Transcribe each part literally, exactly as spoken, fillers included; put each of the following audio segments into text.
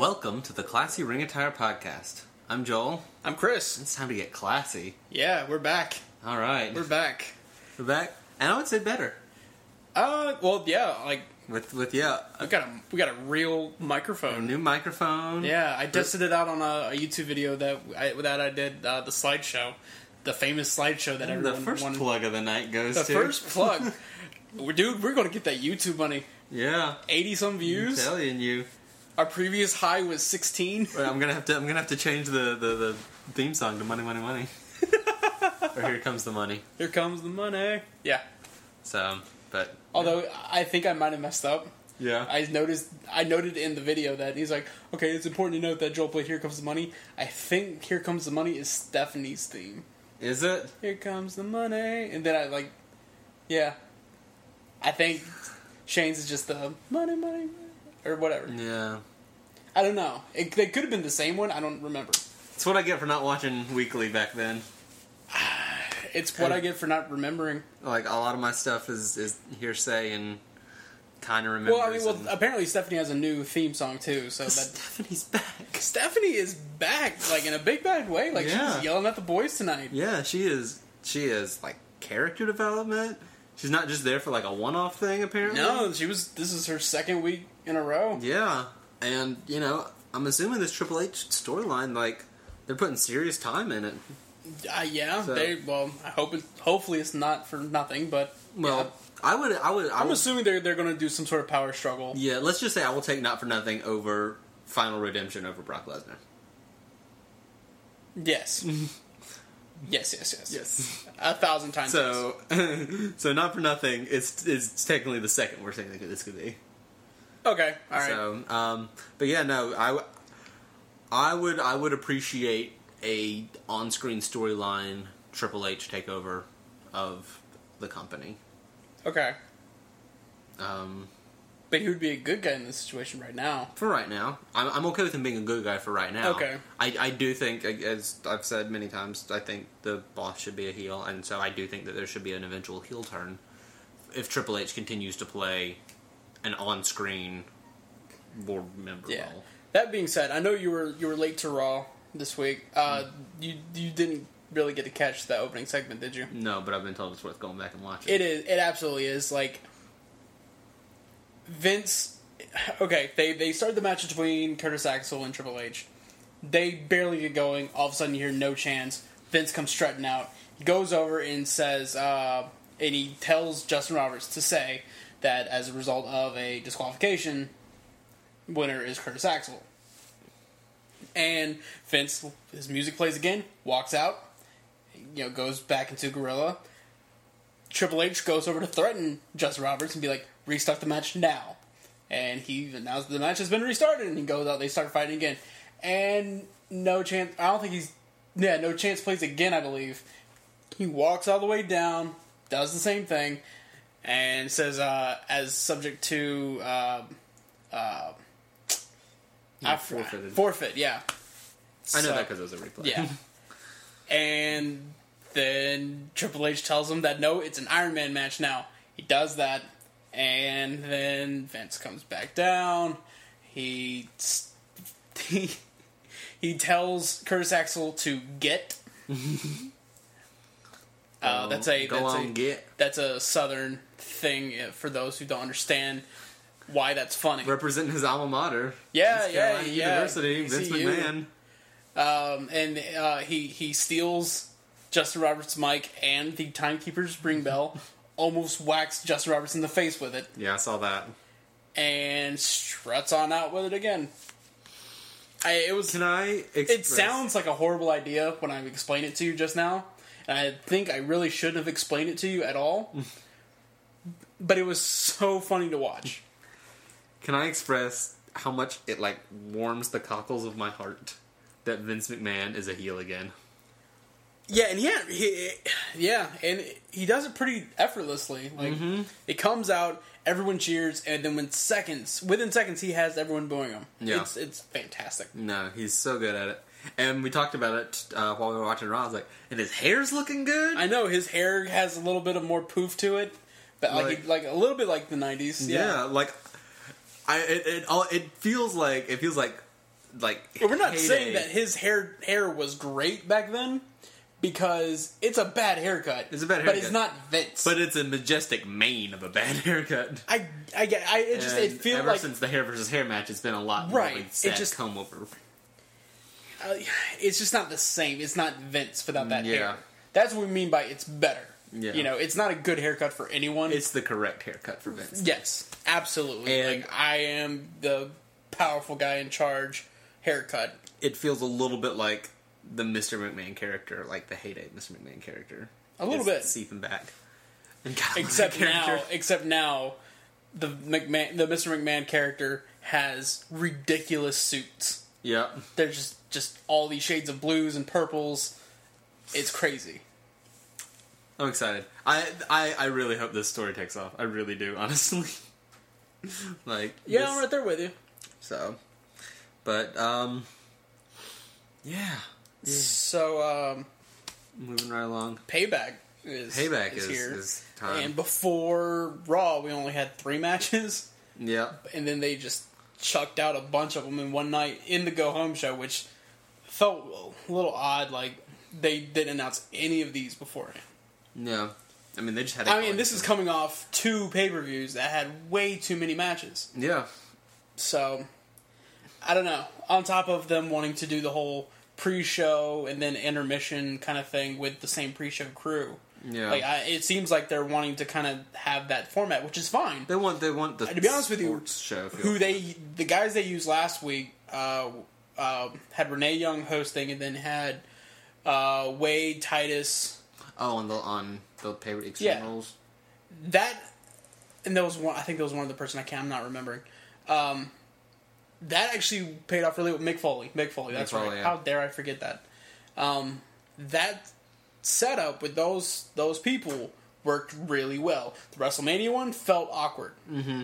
Welcome to the Classy Ring Attire Podcast. I'm Joel. I'm Chris. It's time to get classy. Yeah, we're back. All right. We're back. We're back. And I would say better. Uh, well, yeah, like... With, with yeah. We got a we got a real A microphone. new microphone. Yeah, I tested it out on a, a YouTube video that I, that I did, uh, the slideshow. The famous slideshow that The everyone first wanted. plug of the night goes The to... first plug. We're- Dude, we're going to get that YouTube money. Yeah. eighty-some I'm views. telling you. Our previous high was sixteen. Wait, I'm gonna have to. I'm gonna have to change the, the, the theme song to "Money, Money, Money." Or "Here Comes the Money." Here comes the money. Yeah. So, but Although, I think I might have messed up. yeah, I noticed. I noted in the video that he's like, "Okay, it's important to note that Joel played Here Comes the Money." I think Here Comes the Money is Stephanie's theme. is it? Here comes the money, and then I like, yeah. I think Shane's is just the money, money, or whatever. Yeah, I don't know. It, it could have been the same one. I don't remember. it's what I get for not watching Weekly back then. It's what I get for not remembering. Like a lot of my stuff is is hearsay and kind of remembers. Well, I mean, well, and- apparently Stephanie has a new theme song too. So that Stephanie's back. Stephanie is back, like in a big bad way. Like Yeah. she's yelling at the boys tonight. Yeah, she is. She is like character development. She's not just there for like a one-off thing. Apparently, No, she was. This is her second week in a row. Yeah, and you know, I'm assuming this Triple H storyline, like they're putting serious time in it. Uh, yeah, So- they. Well, I hope it. Hopefully, it's not for nothing. But Well, yeah. I would, I would, I I'm would, assuming they're they're going to do some sort of power struggle. yeah. Let's just say I will take Not for Nothing over Final Redemption over Brock Lesnar. Yes. yes, yes, yes, Yes. A thousand times. So, so Not for Nothing is is technically the second worst thing that this could be. yes. Okay. All right. So, um, but yeah, no, I, w- I would, I would appreciate a on-screen storyline Triple H takeover of the company. okay. Um, But he would be a good guy in this situation right now. for right now, I'm, I'm okay with him being a good guy for right now. Okay. I, I do think, as I've said many times, I think the boss should be a heel, and so I do think that there should be an eventual heel turn if Triple H continues to play an on-screen board member Yeah. role. That being said, I know you were you were late to Raw this week. Uh, you you didn't really get to catch that opening segment, did you? No, but I've been told it's worth going back and watching. It is. It absolutely is. Like Vince. Okay, they they started the match between Curtis Axel and Triple H. They barely get going. All of a sudden, you hear no chance. Vince comes strutting out. He goes over and says, uh, and he tells Justin Roberts to say that as a result of a disqualification, winner is Curtis Axel. And Vince, his music plays again, walks out, you know, goes back into Gorilla. Triple H goes over to threaten Justin Roberts and be like, restart the match now. And he announced the match has been restarted, and he goes out, they start fighting again. And no chance, I don't think he's, yeah, no chance plays again, I believe. He walks all the way down, does the same thing, and says, uh, as subject to, uh, uh, Yeah, I- forfeited. Forfeit, yeah. I know So- that because it was a replay. Yeah. And then Triple H tells him that no, it's an Iron Man match now. He does that, and then Vince comes back down. He he, he tells Curtis Axel to get. uh, that's a go that's on, a get. that's a Southern thing uh, for those who don't understand why that's funny. Representing his alma mater. Yeah, East yeah, Carolina yeah. University, Vince E C U. McMahon. Um, and uh, he he steals Justin Roberts' mic and the timekeeper's ring bell, almost whacks Justin Roberts in the face with it, Yeah, I saw that. and struts on out with it again. I, it was. Can I express... It sounds like a horrible idea when I explain it to you just now, and I think I really shouldn't have explained it to you at all. But it was so funny to watch. Can I express how much it, like, warms the cockles of my heart that Vince McMahon is a heel again? Yeah, and yeah, he, yeah, and he does it pretty effortlessly. Like Mm-hmm. it comes out, everyone cheers, and then when seconds, within seconds, he has everyone booing him. Yeah. It's it's fantastic. No, he's so good at it. And we talked about it uh, while we were watching Raw. I was like, and his hair's looking good? I know his hair has a little bit of more poof to it, but like Like- he, like a little bit like the nineties. Yeah, Yeah, like... I it, it all it feels like it feels like like. But we're not heyday. saying that his hair hair was great back then, because it's a bad haircut. It's a bad but haircut. it's not Vince. But it's a majestic mane of a bad haircut. I I get I it just And it feels ever like since the hair versus hair match, it's been a lot Right, more it sad just- comb over. uh, it's just not the same. It's not Vince without that Yeah. hair. That's what we mean by it's better. Yeah. You know, it's not a good haircut for anyone. It's the correct haircut for Vince. yes, absolutely. And- like I am the powerful guy in charge haircut. It feels a little bit like the Mister McMahon character, like the heyday Mister McMahon character. A little is bit. seeping back. And God, Except that character- now, except now, the McMahon, the Mister McMahon character has ridiculous suits. Yeah. They're just just all these shades of blues and purples. It's crazy. I'm excited. I, I I really hope this story takes off. I really do, honestly. like Yeah, this- I'm right there with you. So, but um, yeah. So, um, Moving right along. Payback is Payback is, is, here. is time. And before Raw, we only had three matches, yeah. and then they just chucked out a bunch of them in one night in the Go Home show, which felt a little odd. Like they didn't announce any of these beforehand. Yeah. I mean, they just had. I mean, this is coming off two pay per views that had way too many matches. Yeah. So, I don't know. On top of them wanting to do the whole pre-show and then intermission kind of thing with the same pre-show crew. Yeah. Like, I, it seems like they're wanting to kind of have that format, which is fine. They want. They want the. To be honest with you, sports show. feel. Who they, the guys they used last week, uh, uh, had Renee Young hosting, and then had uh, Wade Titus. Oh, on the on the pay extreme Yeah. rules. That, and there was one. I think there was one other person. I can't. I'm not remembering. Um, that actually paid off really well. Mick Foley. Mick Foley. That's Mick Foley, right. yeah. How dare I forget that? Um, that setup with those those people worked really well. The WrestleMania one felt awkward.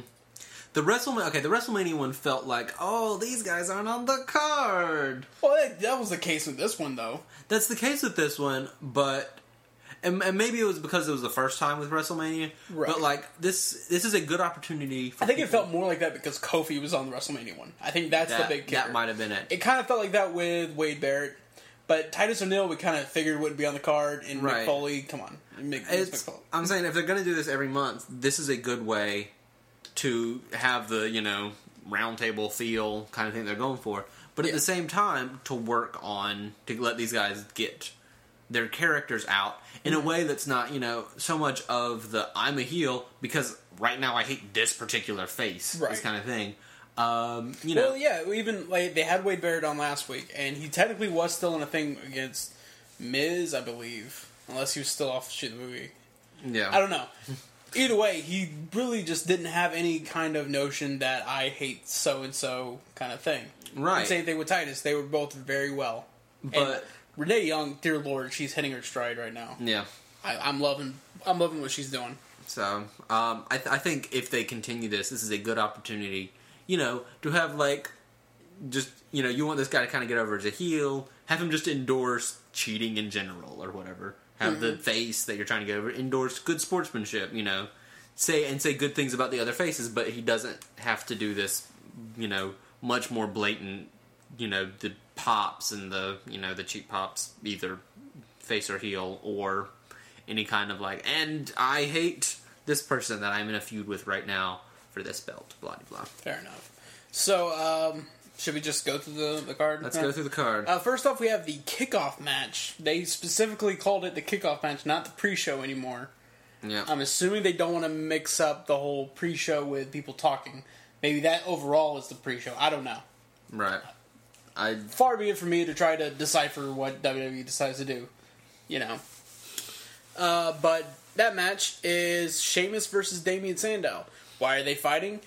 The WrestleMania. Okay, the WrestleMania one felt like, oh, these guys aren't on the card. Well, that, that was the case with this one, though. That's the case with this one, but. And, and maybe it was because it was the first time with WrestleMania, Right. but like this, this is a good opportunity. For I think it people- felt more like that because Kofi was on the WrestleMania one. I think that's that, the big kicker. that might have been it. It kind of felt like that with Wade Barrett, but Titus O'Neil we kind of figured wouldn't be on the card, and Right. Mick Foley, come on, Mick, it's It's, Mick Foley. I'm saying if they're going to do this every month, this is a good way to have the, you know, round table feel kind of thing they're going for. But at Yeah. the same time, to work on, to let these guys get their characters out in Mm-hmm. a way that's not, you know, so much of the I'm a heel because right now I hate this particular face, Right. this kind of thing. Um, you know, Well, yeah, even like they had Wade Barrett on last week, and he technically was still in a thing against Miz, I believe, unless he was still off shoot the movie. yeah. I don't know. Either way, he really just didn't have any kind of notion that I hate so and so kind of thing. Right. And same thing with Titus; they were both very well. But And Renee Young, dear Lord, she's hitting her stride right now. yeah. I, I'm loving, I'm loving what she's doing. So, um, I, th- I think if they continue this, this is a good opportunity, you know, to have, like, just, you know, you want this guy to kind of get over as a heel, have him just endorse cheating in general or whatever. Have the face that you're trying to get over endorse good sportsmanship, you know. Say, and say good things about the other faces, but he doesn't have to do this, you know, much more blatant, you know, the pops and the, you know, the cheap pops, either face or heel, or any kind of like, and I hate this person that I'm in a feud with right now for this belt, blah, blah, blah. Fair enough. So, um, should we just go through the, the card? Let's go through the card. Uh, first off, we have the kickoff match. They specifically called it the kickoff match, not the pre-show anymore. Yeah. I'm assuming they don't want to mix up the whole pre-show with people talking. Maybe that overall is the pre-show. I don't know. Right. I Far be it for me to try to decipher what W W E decides to do. You know. Uh, but that match is Sheamus versus Damian Sandow. Why are they fighting?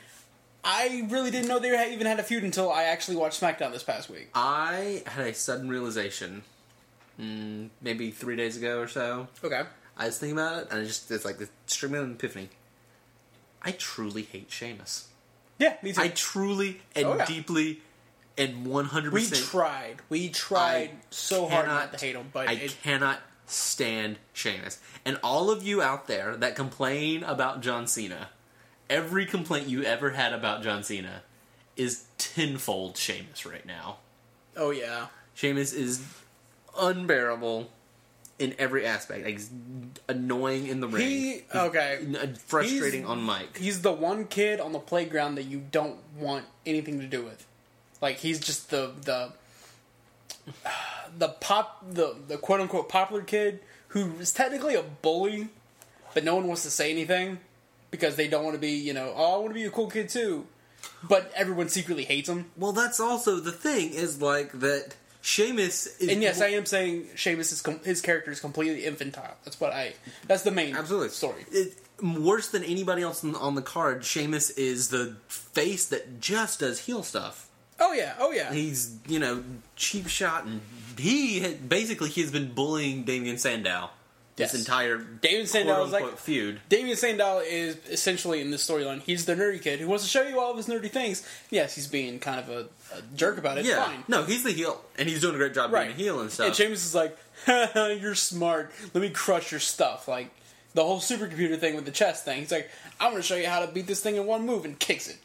I really didn't know they had- even had a feud until I actually watched SmackDown this past week. I had a sudden realization, mm, maybe three days ago or so. Okay. I was thinking about it, and it just it's like this streaming an epiphany. I truly hate Sheamus. Yeah, me too. I truly and Oh, yeah. deeply and one hundred we percent. tried. We tried I so hard cannot- not to hate him, but I it, cannot stand Sheamus. And all of you out there that complain about John Cena, every complaint you ever had about John Cena is tenfold Sheamus right now. Oh yeah. Sheamus is unbearable in every aspect. Like, he's annoying in the ring. He okay. He's frustrating he's, on mic. He's the one kid on the playground that you don't want anything to do with. Like, he's just the the the pop the the quote unquote popular kid who is technically a bully, but no one wants to say anything because they don't want to be, you know, oh, I want to be a cool kid too. But everyone secretly hates him. Well, that's also the thing, is like that Sheamus is... And yes, I am saying Sheamus is com- his character is completely infantile. That's what I... That's the main Absolutely. story. It, worse than anybody else on, on the card, Sheamus is the face that just does heel stuff. Oh yeah, oh yeah. He's, you know, cheap shot, and he had, basically he has been bullying Damien Sandow this Yes. entire Damien Sandow is like feud. Damien Sandow is essentially in this storyline. He's the nerdy kid who wants to show you all of his nerdy things. Yes, he's being kind of a, a jerk about it. Yeah, Fine. no, he's the heel, and he's doing a great job Right. being a heel and stuff. And Sheamus is like, "You're smart. Let me crush your stuff." Like the whole supercomputer thing with the chess thing. He's like, "I'm going to show you how to beat this thing in one move," and kicks it.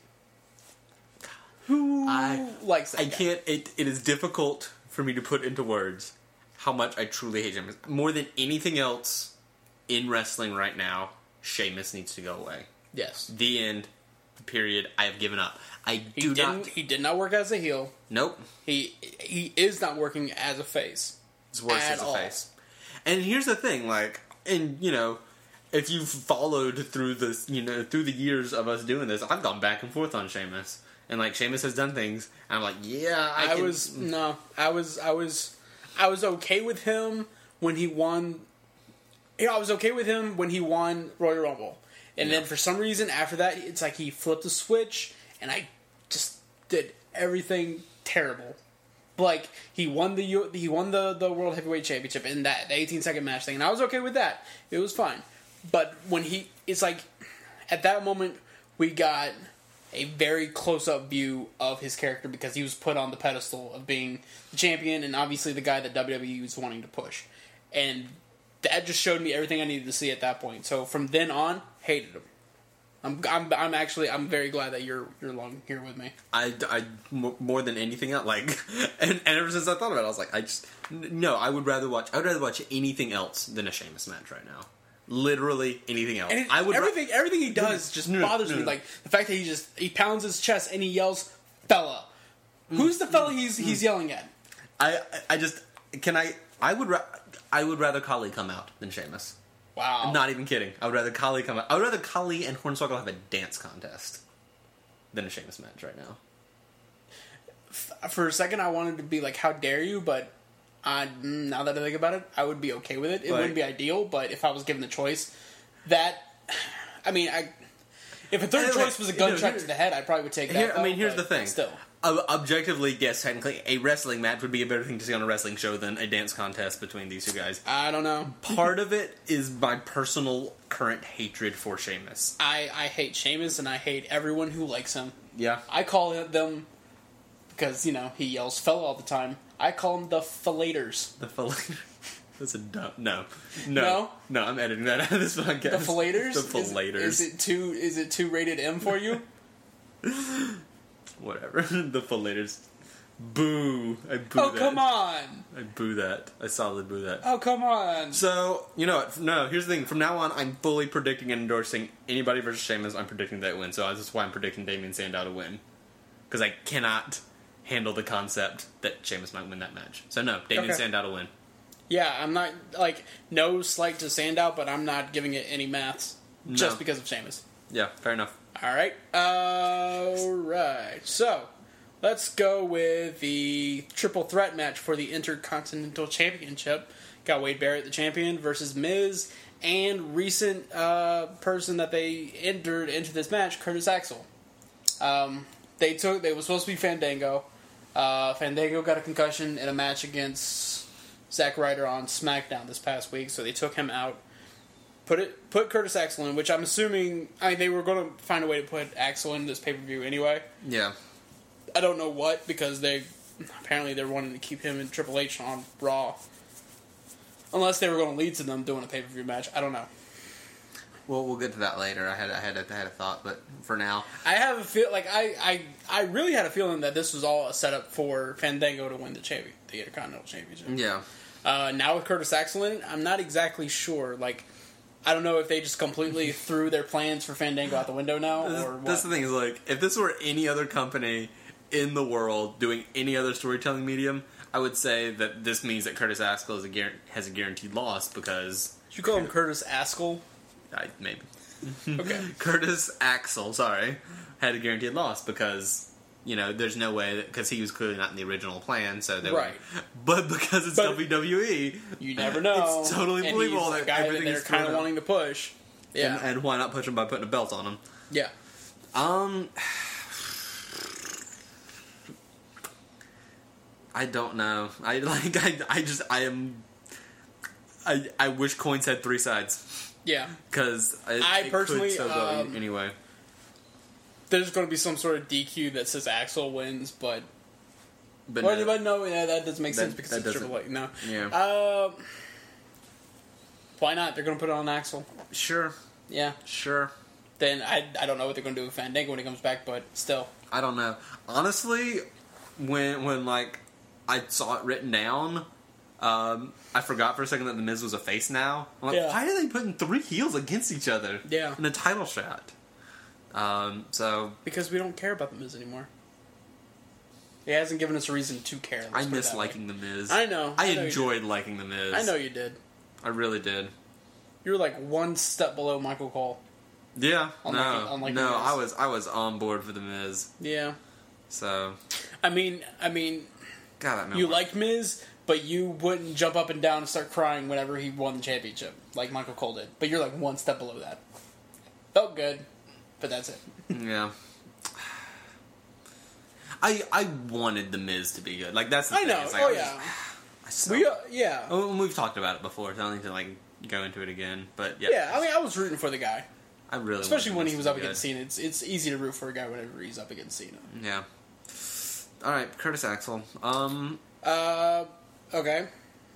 Who I likes that? I guy? can't. It, it is difficult for me to put into words how much I truly hate Sheamus. More than anything else in wrestling right now, Sheamus needs to go away. Yes. The end. Period. I have given up. I He do didn't. not. He did not work as a heel. Nope. He he is not working as a face. It's worse At as a all. face. And here's the thing, like, and you know, if you've followed through this, you know, through the years of us doing this, I've gone back and forth on Sheamus, and like Sheamus has done things, and I'm like, yeah, I, I can, was no. I was I was I was okay with him when he won. You know, I was okay with him when he won Royal Rumble, and Yeah. then for some reason after that, it's like he flipped a switch, and I just did everything terrible. Like he won the U- he won the, the World Heavyweight Championship in that the eighteen second match thing, and I was okay with that. It was fine, but when he, it's like at that moment we got a very close up view of his character because he was put on the pedestal of being the champion and obviously the guy that W W E was wanting to push, and that just showed me everything I needed to see at that point. So from then on, hated him. I'm, I'm, I'm actually, I'm very glad that you're, you're along here with me. I, I m- more than anything else, like, and, and ever since I thought about it, I was like, I just n- no, I would rather watch, I would rather watch anything else than a Sheamus match right now. Literally anything else. And it, I would ra- everything, everything he does just No, no, bothers no, me. no. Like the fact that he just he pounds his chest and he yells, "Fella." Who's the fella he's he's yelling at? I, I just can I, I would, ra- I would rather Kali come out than Sheamus. Wow. I'm not even kidding. I would rather Kali come out. I would rather Kali and Hornswoggle have a dance contest than a Sheamus match right now. For a second, I wanted to be like, "How dare you?" But I, now that I think about it, I would be okay with it. It Like- wouldn't be ideal, but if I was given the choice, that I mean, I if a third Anyway, choice was a you know, gunshot here- to the head, I probably would take that. Here, I though, mean, here's but the thing. Still, Ob- objectively, yes, technically, a wrestling match would be a better thing to see on a wrestling show than a dance contest between these two guys. I don't know. Part of it is my personal current hatred for Sheamus. I I hate Sheamus and I hate everyone who likes him. Yeah. I call it them because you know he yells "fella" all the time. I call them the fillators. The fillet. That's a dumb. No. No. No? No, I'm editing that out of this podcast. The fillators. The Is- fillators. Is, it too? Is it too rated M for you? Whatever. The fillators. Boo. I boo Oh that. come on! I boo that. I solidly boo that. Oh come on! So, you know what? No, here's the thing. From now on, I'm fully predicting and endorsing anybody versus Sheamus. I'm predicting that win. So that's why I'm predicting Damien Sandow to win. Because I cannot handle the concept that Sheamus might win that match. So no, Damien Okay. Sandow to win. Yeah, I'm not like no slight to Sandow, but I'm not giving it any maths just No. because of Sheamus. Yeah, fair enough. All right, all right. So let's go with the triple threat match for the Intercontinental Championship. Got Wade Barrett, the champion, versus Miz and recent uh, person that they entered into this match, Curtis Axel. Um, they took. They were supposed to be Fandango. Uh, Fandango got a concussion in a match against Zack Ryder on SmackDown this past week, so they took him out. Put it, put Curtis Axel in, which I'm assuming. I mean, they were going to find a way to put Axel in this pay per view anyway. Yeah. I don't know what because they apparently they're wanting to keep him and Triple H on Raw, unless they were going to lead to them doing a pay per view match. I don't know. Well, we'll get to that later. I had I had a, I had a thought, but for now, I have a feel like I, I I really had a feeling that this was all a setup for Fandango to win the champion, the Intercontinental Championship. yeah, Uh, now with Curtis Axel in it, I'm not exactly sure. Like, I don't know if they just completely threw their plans for Fandango out the window now, This- or what. That's the thing is like if this were any other company in the world doing any other storytelling medium, I would say that this means that Curtis Axel is a guar- has a guaranteed loss because Did you call him Curtis Axel? I maybe Okay. Curtis Axel, sorry, had a guaranteed loss because you know there's no way that because he was clearly not in the original plan, so they Right. Were, but because it's But- W W E, You never know. It's totally and believable he's the that guy that everything they're is kind of thrown out. wanting to push. Yeah. and, and why not push him by putting a belt on him? yeah. Um, I don't know. I like. I. I just. I am. I. I wish coins had three sides Yeah. because I personally, could so go um, anyway. There's going to be some sort of D Q that says Axel wins, but But But, no. but no, yeah, that doesn't make That- sense because that it's doesn't- Triple H. No. Yeah. Um, why not? They're going to put it on Axel. Sure. Yeah. Sure. Then I, I don't know what they're going to do with Fandango when he comes back, but still. I don't know. Honestly, when when like I saw it written down, um, I forgot for a second that the Miz was a face now. I'm like, Yeah. why are they putting three heels against each other? Yeah. In a title shot. Um, so Because we don't care about the Miz anymore. He hasn't given us a reason to care. let's I put it miss that way. liking the Miz. I know. I, I know you enjoyed liking the Miz. I know you did. I really did. You were like one step below Michael Cole. Yeah. Unlike- no. unlike no. the Miz. I was I was on board for the Miz. Yeah. So I mean, I mean, God, that man. you liked Miz, but you wouldn't jump up and down and start crying whenever he won the championship, like Michael Cole did. But you're like one step below that. Felt good, but that's it. Yeah. I I wanted the Miz to be good. Like that's the I thing. know. It's like, Oh I was yeah. just- I so- We uh, yeah. Oh, and we've talked about it before, so I don't need to like go into it again. But yeah, Yeah, I mean, I was rooting for the guy, I really, especially wanted when the he Miz was to up be against Cena. It's it's easy to root for a guy whenever he's up against Cena. good. Yeah. All right, Curtis Axel. Um, Uh, okay.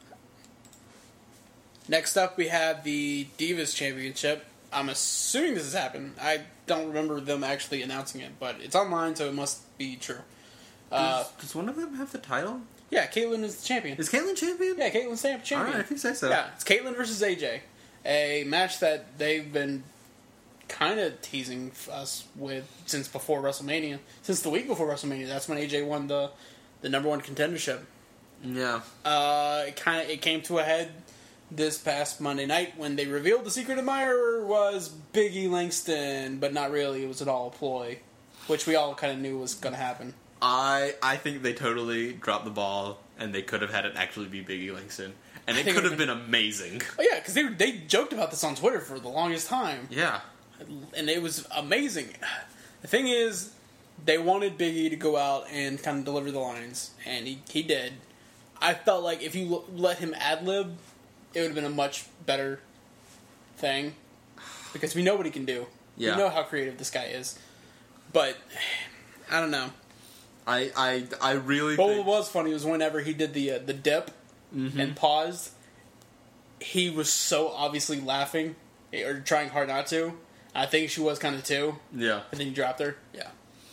Next up, we have the Divas Championship. I'm assuming this has happened. I don't remember them actually announcing it, but it's online, so it must be true. Uh, does, does one of them have the title? yeah, Caitlyn is the champion. Is Caitlyn champion? Yeah, Caitlyn's champ- All champion. right, if you say so. Yeah, it's Caitlyn versus A J. A match that they've been kind of teasing us with since before WrestleMania. Since the week before WrestleMania, that's when A J won the, the number one contendership. Yeah. Uh, it kind of it came to a head this past Monday night when they revealed the secret admirer was Big E Langston, but not really. It was an all ploy, which we all kind of knew was going to happen. I I think they totally dropped the ball, and they could have had it actually be Big E Langston, and I it think could it have would've been amazing. Oh yeah, because they they joked about this on Twitter for the longest time. Yeah. And it was amazing. The thing is, they wanted Big E to go out and kind of deliver the lines, and he, he did. I felt like if you l- let him ad-lib, it would have been a much better thing. Because we know what he can do. Yeah. We know how creative this guy is. But, I don't know. I I I really But think what was funny was whenever he did the uh, the dip Mm-hmm. and paused, he was so obviously laughing, or trying hard not to. I think she was kind of too. yeah. And then you dropped her. Yeah.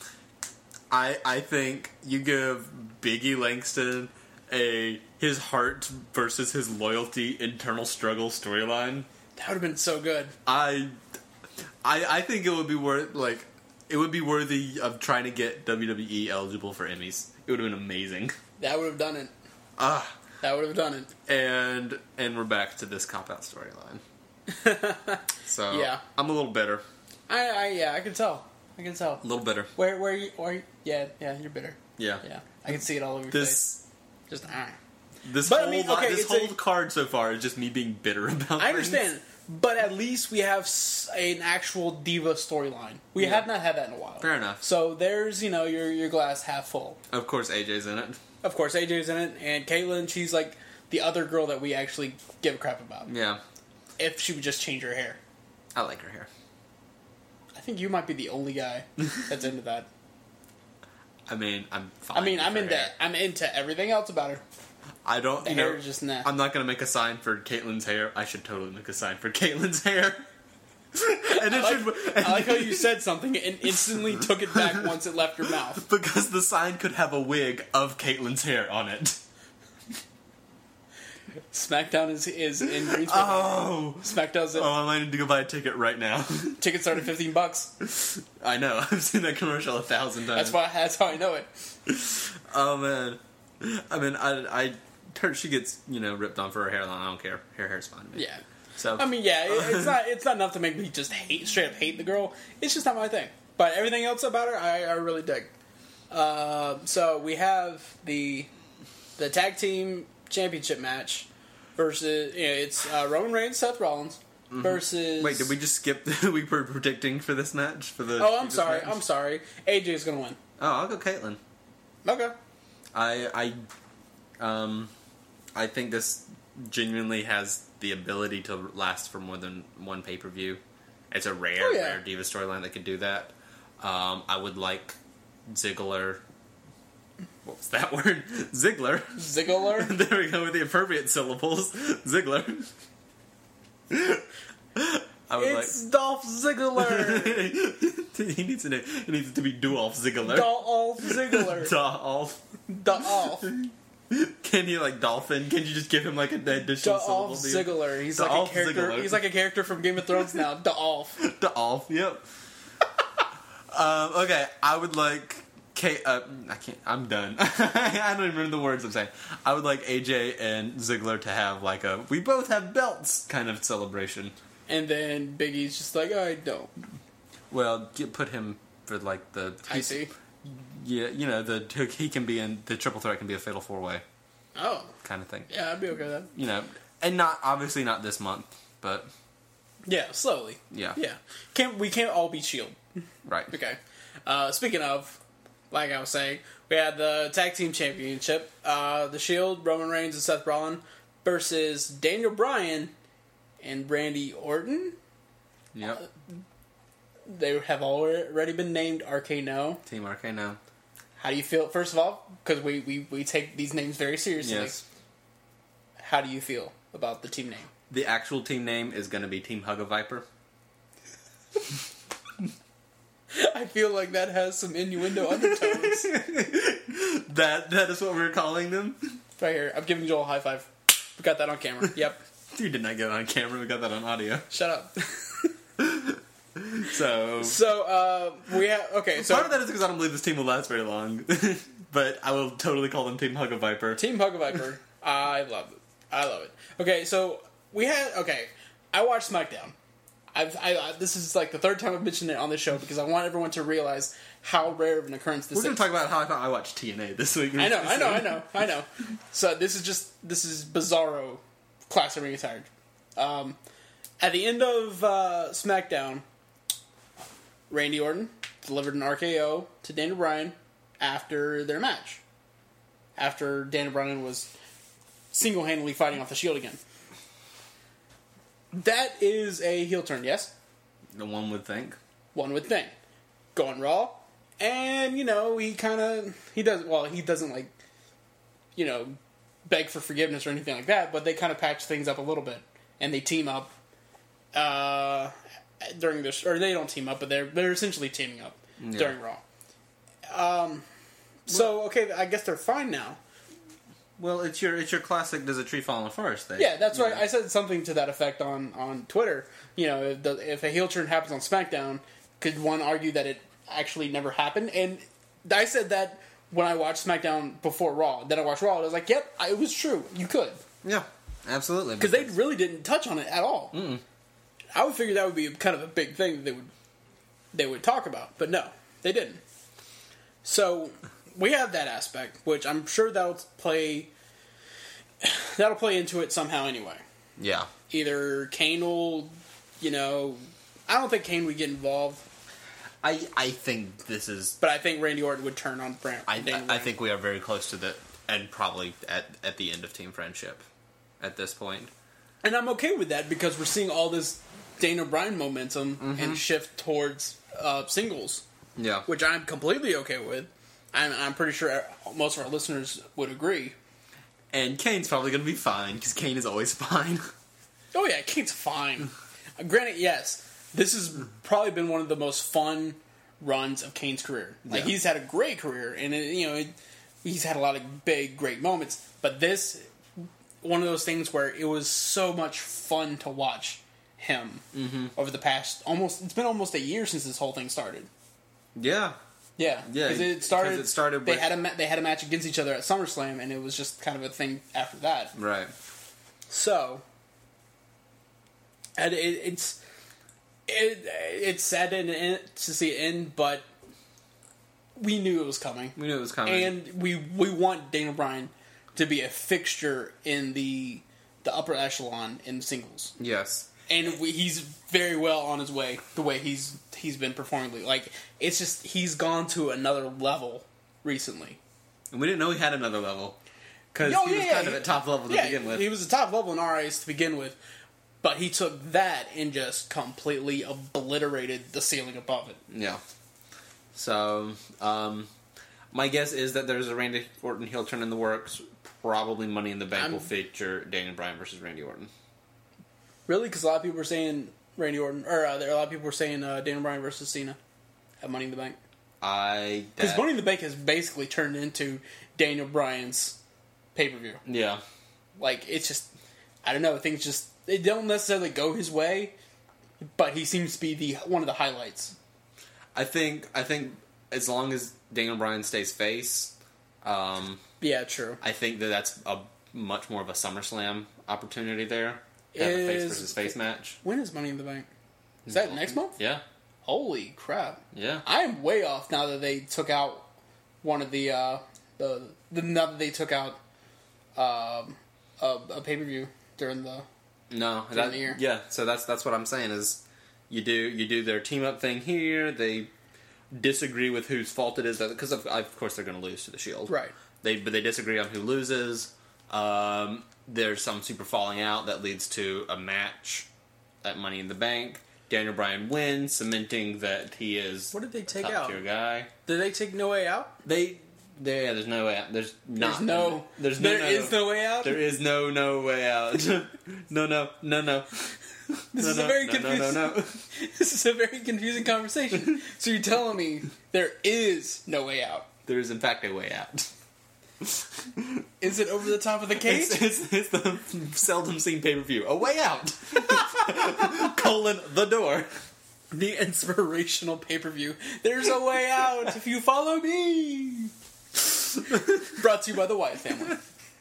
I I think you give Biggie Langston a his heart versus his loyalty internal struggle storyline. That would have been so good. I I I think it would be worth like it would be worthy of trying to get W W E eligible for Emmys. It would have been amazing. That would have done it. Ah, That would have done it. and and we're back to this cop out storyline. So Yeah. I'm a little bitter. I, I yeah, I can tell. I can tell. A little bitter. Where where you where yeah, yeah, you're bitter. Yeah. Yeah. I can see it all over your This face. Just ah. this But, I whole mean, li- okay, this it's whole a- card so far is just me being bitter about. I things. understand, but at least we have s- an actual diva storyline. We Yeah. have not had that in a while. Fair enough. So there's, you know, your your glass half full. Of course, A J's in it. Of course, A J's in it, and Caitlyn, she's like the other girl that we actually give a crap about. Yeah, If she would just change her hair. I like her hair. I think you might be the only guy that's into that. I mean, I'm fine. I mean, with I'm her into hair. I'm into everything else about her. I don't. The you hair know, is just nah. I'm not gonna make a sign for Caitlyn's hair. I should totally make a sign for Caitlyn's hair. And it I like, should, I like how you said something and instantly took it back once it left your mouth. because the sign could have a wig of Caitlyn's hair on it. SmackDown is is in Greensboro. Oh, SmackDown's in. oh, I might need to go buy a ticket right now. Tickets start at fifteen bucks. I know. I've seen that commercial a thousand times. That's why. That's how I know it. Oh man, I mean, I, I, her, she gets you know ripped on for her hairline. I don't care. Her hair's fine. Man. Yeah. So I mean, yeah, it, it's not it's not enough to make me just hate straight up hate the girl. It's just not my thing. But everything else about her, I, I really dig. Uh, so we have the the tag team championship match versus you know, it's uh, Roman Reigns, Seth Rollins versus. wait, did we just skip? The, we were predicting for this match for the. Oh, I'm sorry. match? I'm sorry. A J is gonna win. Oh, I'll go Caitlyn. Okay. I I um I think this genuinely has the ability to last for more than one pay per view. It's a rare, Oh, yeah. rare Diva storyline that could do that. Um, I would like Ziggler. What was that word? Ziggler. Ziggler. There we go with the appropriate syllables. Ziggler. I would It's Dolph Ziggler. like. he needs to. He needs to be Dolph Ziggler. Dolph Ziggler. Dolph. Dolph. Can you like dolphin? Can you just give him like an additional syllable? Dolph dude? Ziggler. He's Dolph like a character. Ziggler. He's like a character from Game of Thrones now. Dolph. Dolph. Yep. um, okay, I would like. Kate, uh, I can't. I'm done. I don't even remember the words I'm saying. I would like A J and Ziggler to have like a "we both have belts" kind of celebration. And then Big E's just like, I don't. Well, get, put him for like the. I see. Yeah, you know the he can be in the triple threat can be a fatal four way Oh. kind of thing. Yeah, I'd be okay with that. You know, and not obviously not this month, but Yeah, slowly. yeah, Yeah. Can't we can't all be Shield. right. Okay. Uh, speaking of, like I was saying, we had the tag team championship. Uh, the Shield, Roman Reigns and Seth Rollins versus Daniel Bryan and Randy Orton. Yep. They have already been named R K No. Team R K now. How do you feel? First of all, because we, we, we take these names very seriously. Yes. How do you feel about the team name? The actual team name is going to be Team Hug a Viper. I feel like that has some innuendo undertones. that that is what we're calling them. Right here. I'm giving Joel a high five. We got that on camera. Yep. You did not get it on camera. We got that on audio. Shut up. So, So, uh, we have... Okay, so... part of that is because I don't believe this team will last very long. But I will totally call them Team Hug a Viper. Team Hug a Viper. I love it. I love it. Okay, so we had... Okay, I watched SmackDown. I've, I, I, this is like the third time I've mentioned it on this show because I want everyone to realize how rare of an occurrence this We're going is. to talk about how I thought I watched T N A this week. I know, I know, I know, I know. So this is just... This is Bizarro Classic Ring Retired. Um, at the end of uh, SmackDown... Randy Orton delivered an R K O to Daniel Bryan after their match. After Daniel Bryan was single-handedly fighting off the Shield again. That is a heel turn, yes? The one would think. One would think. Going Raw, and, you know, he kind of... He does well, he doesn't, like, you know, beg for forgiveness or anything like that, but they kind of patch things up a little bit. And they team up. Uh... During this, or they don't team up, but they're they're essentially teaming up Yeah. during Raw. Um, so okay, I guess they're fine now. Well, it's your it's your classic. Does a tree fall in the forest thing? Yeah, that's right. I said something to that effect on, on Twitter. You know, if, the, if a heel turn happens on SmackDown, could one argue that it actually never happened? And I said that when I watched SmackDown before Raw. Then I watched Raw, and I was like, "Yep, it was true. You could." Yeah, absolutely. Because they really didn't touch on it at all. Mm-mm. I would figure that would be kind of a big thing that they would they would talk about, but no, they didn't. So we have that aspect, which I'm sure that'll play that'll play into it somehow anyway. Yeah. Either Kane will, you know, I don't think Kane would get involved, I I think this is. but I think Randy Orton would turn on Brand. I I, I think we are very close to the and probably at at the end of Team Friendship, at this point. And I'm okay with that because we're seeing all this Daniel Bryan momentum Mm-hmm. and shift towards uh, singles. Yeah. Which I'm completely okay with. I'm, I'm pretty sure most of our listeners would agree. And Kane's probably going to be fine, because Kane is always fine. Oh yeah, Kane's fine. Uh, Granted, yes, this has probably been one of the most fun runs of Kane's career. Like, Yeah. he's had a great career, and, it, you know, it, he's had a lot of big, great moments. But this, one of those things where it was so much fun to watch him Mm-hmm. over the past, almost, it's been almost a year since this whole thing started. Yeah. Yeah, Yeah, because it started. 'cause it started They with- had a ma- they had a match against each other at SummerSlam, and it was just kind of a thing after that. Right. So, and it, it's it, it's sad to, end, to see it end, but we knew it was coming, We knew it was coming. and we we want Daniel Bryan to be a fixture in the the upper echelon in singles. Yes. And we, he's very well on his way. The way he's he's been performing, like it's just he's gone to another level recently. And we didn't know he had another level. Because Oh, he yeah, was yeah, kind of he- at top level to yeah, begin with. he was a top level in R Is to begin with, but he took that and just completely obliterated the ceiling above it. Yeah. So, um, my guess is that there's a Randy Orton heel turn in the works. Probably Money in the Bank I'm- will feature Daniel Bryan versus Randy Orton. Really, because a lot of people were saying Randy Orton, or uh, there a lot of people were saying uh, Daniel Bryan versus Cena at Money in the Bank. I Because that- Money in the Bank has basically turned into Daniel Bryan's pay per view. Yeah. Like, it's just, I don't know, things just, they don't necessarily go his way, but he seems to be the one of the highlights. I think I think as long as Daniel Bryan stays face, um, Yeah, true. I think that that's a much more of a SummerSlam opportunity there. To have a face Is- versus face match. When is Money in the Bank? Is that next month? Yeah. Holy crap. Yeah. I'm way off now that they took out one of the, uh, the, the now that they took out, um, a, a pay-per-view during the, No, During that, the year. yeah. So that's that's what I'm saying is, you do you do their team up thing here. They disagree with whose fault it is because of, of course they're going to lose to the Shield. right. They but they disagree on who loses. Um, there's some super falling out that leads to a match at Money in the Bank. Daniel Bryan wins, cementing that he is What did they take top out? tier guy. Did they take No Way Out? They, they yeah, there's no way out. There's not. There's no, There's no. there no, is no way out? There is no no way out. no no no no. This no, is no, a very no, confusing. no no no. This is a very confusing conversation. So you're telling me there is no way out? There is in fact a way out. Is it over the top of the cage? It's, it's, it's the seldom seen pay per view. A way out. Colon the door. The inspirational pay per view. There's a way out if you follow me. Brought to you by the Wyatt family.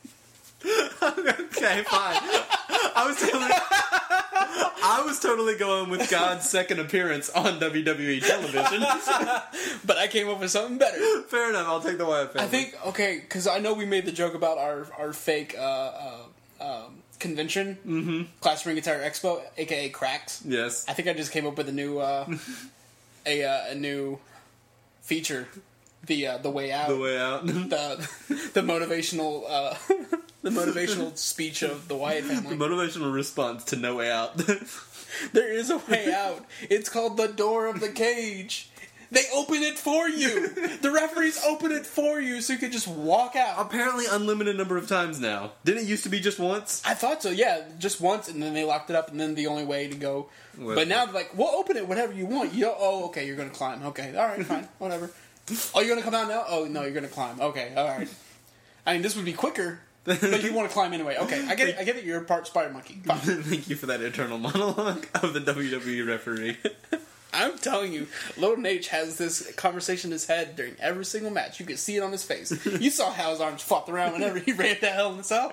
Okay, fine. I was totally, I was totally going with God's second appearance on W W E television. But I came up with something better. Fair enough. I'll take the Wyatt family. I think okay, because I know we made the joke about our our fake uh, uh, um, convention, mm-hmm. Class Ring Guitar Expo, aka Cracks. yes. I think I just came up with a new uh, a uh, a new feature, the uh, the way out, The way out. the the motivational uh, the motivational speech of the Wyatt The family. motivational response to No Way Out. There is a way out. It's called the door of the cage. They open it for you. The referees open it for you, so you can just walk out. Apparently, unlimited number of times now. Didn't it used to be just once? I thought so, yeah, just once, and then they locked it up, and then the only way to go. Well- But now they're like, we'll open it whenever you want. You don't, oh, okay, you're gonna climb. Okay, all right, fine, whatever. Oh, you're gonna come out now? Oh, no, you're gonna climb. Okay, all right. I mean, this would be quicker, but you want to climb anyway. Okay, I get it. I get it. You're a part spider monkey. Fine. Thank you for that eternal monologue of the W W E referee. I'm telling you, Little Nate has this conversation in his head during every single match. You could see it on his face. You saw how his arms flopped around whenever he ran that Hell in a Cell.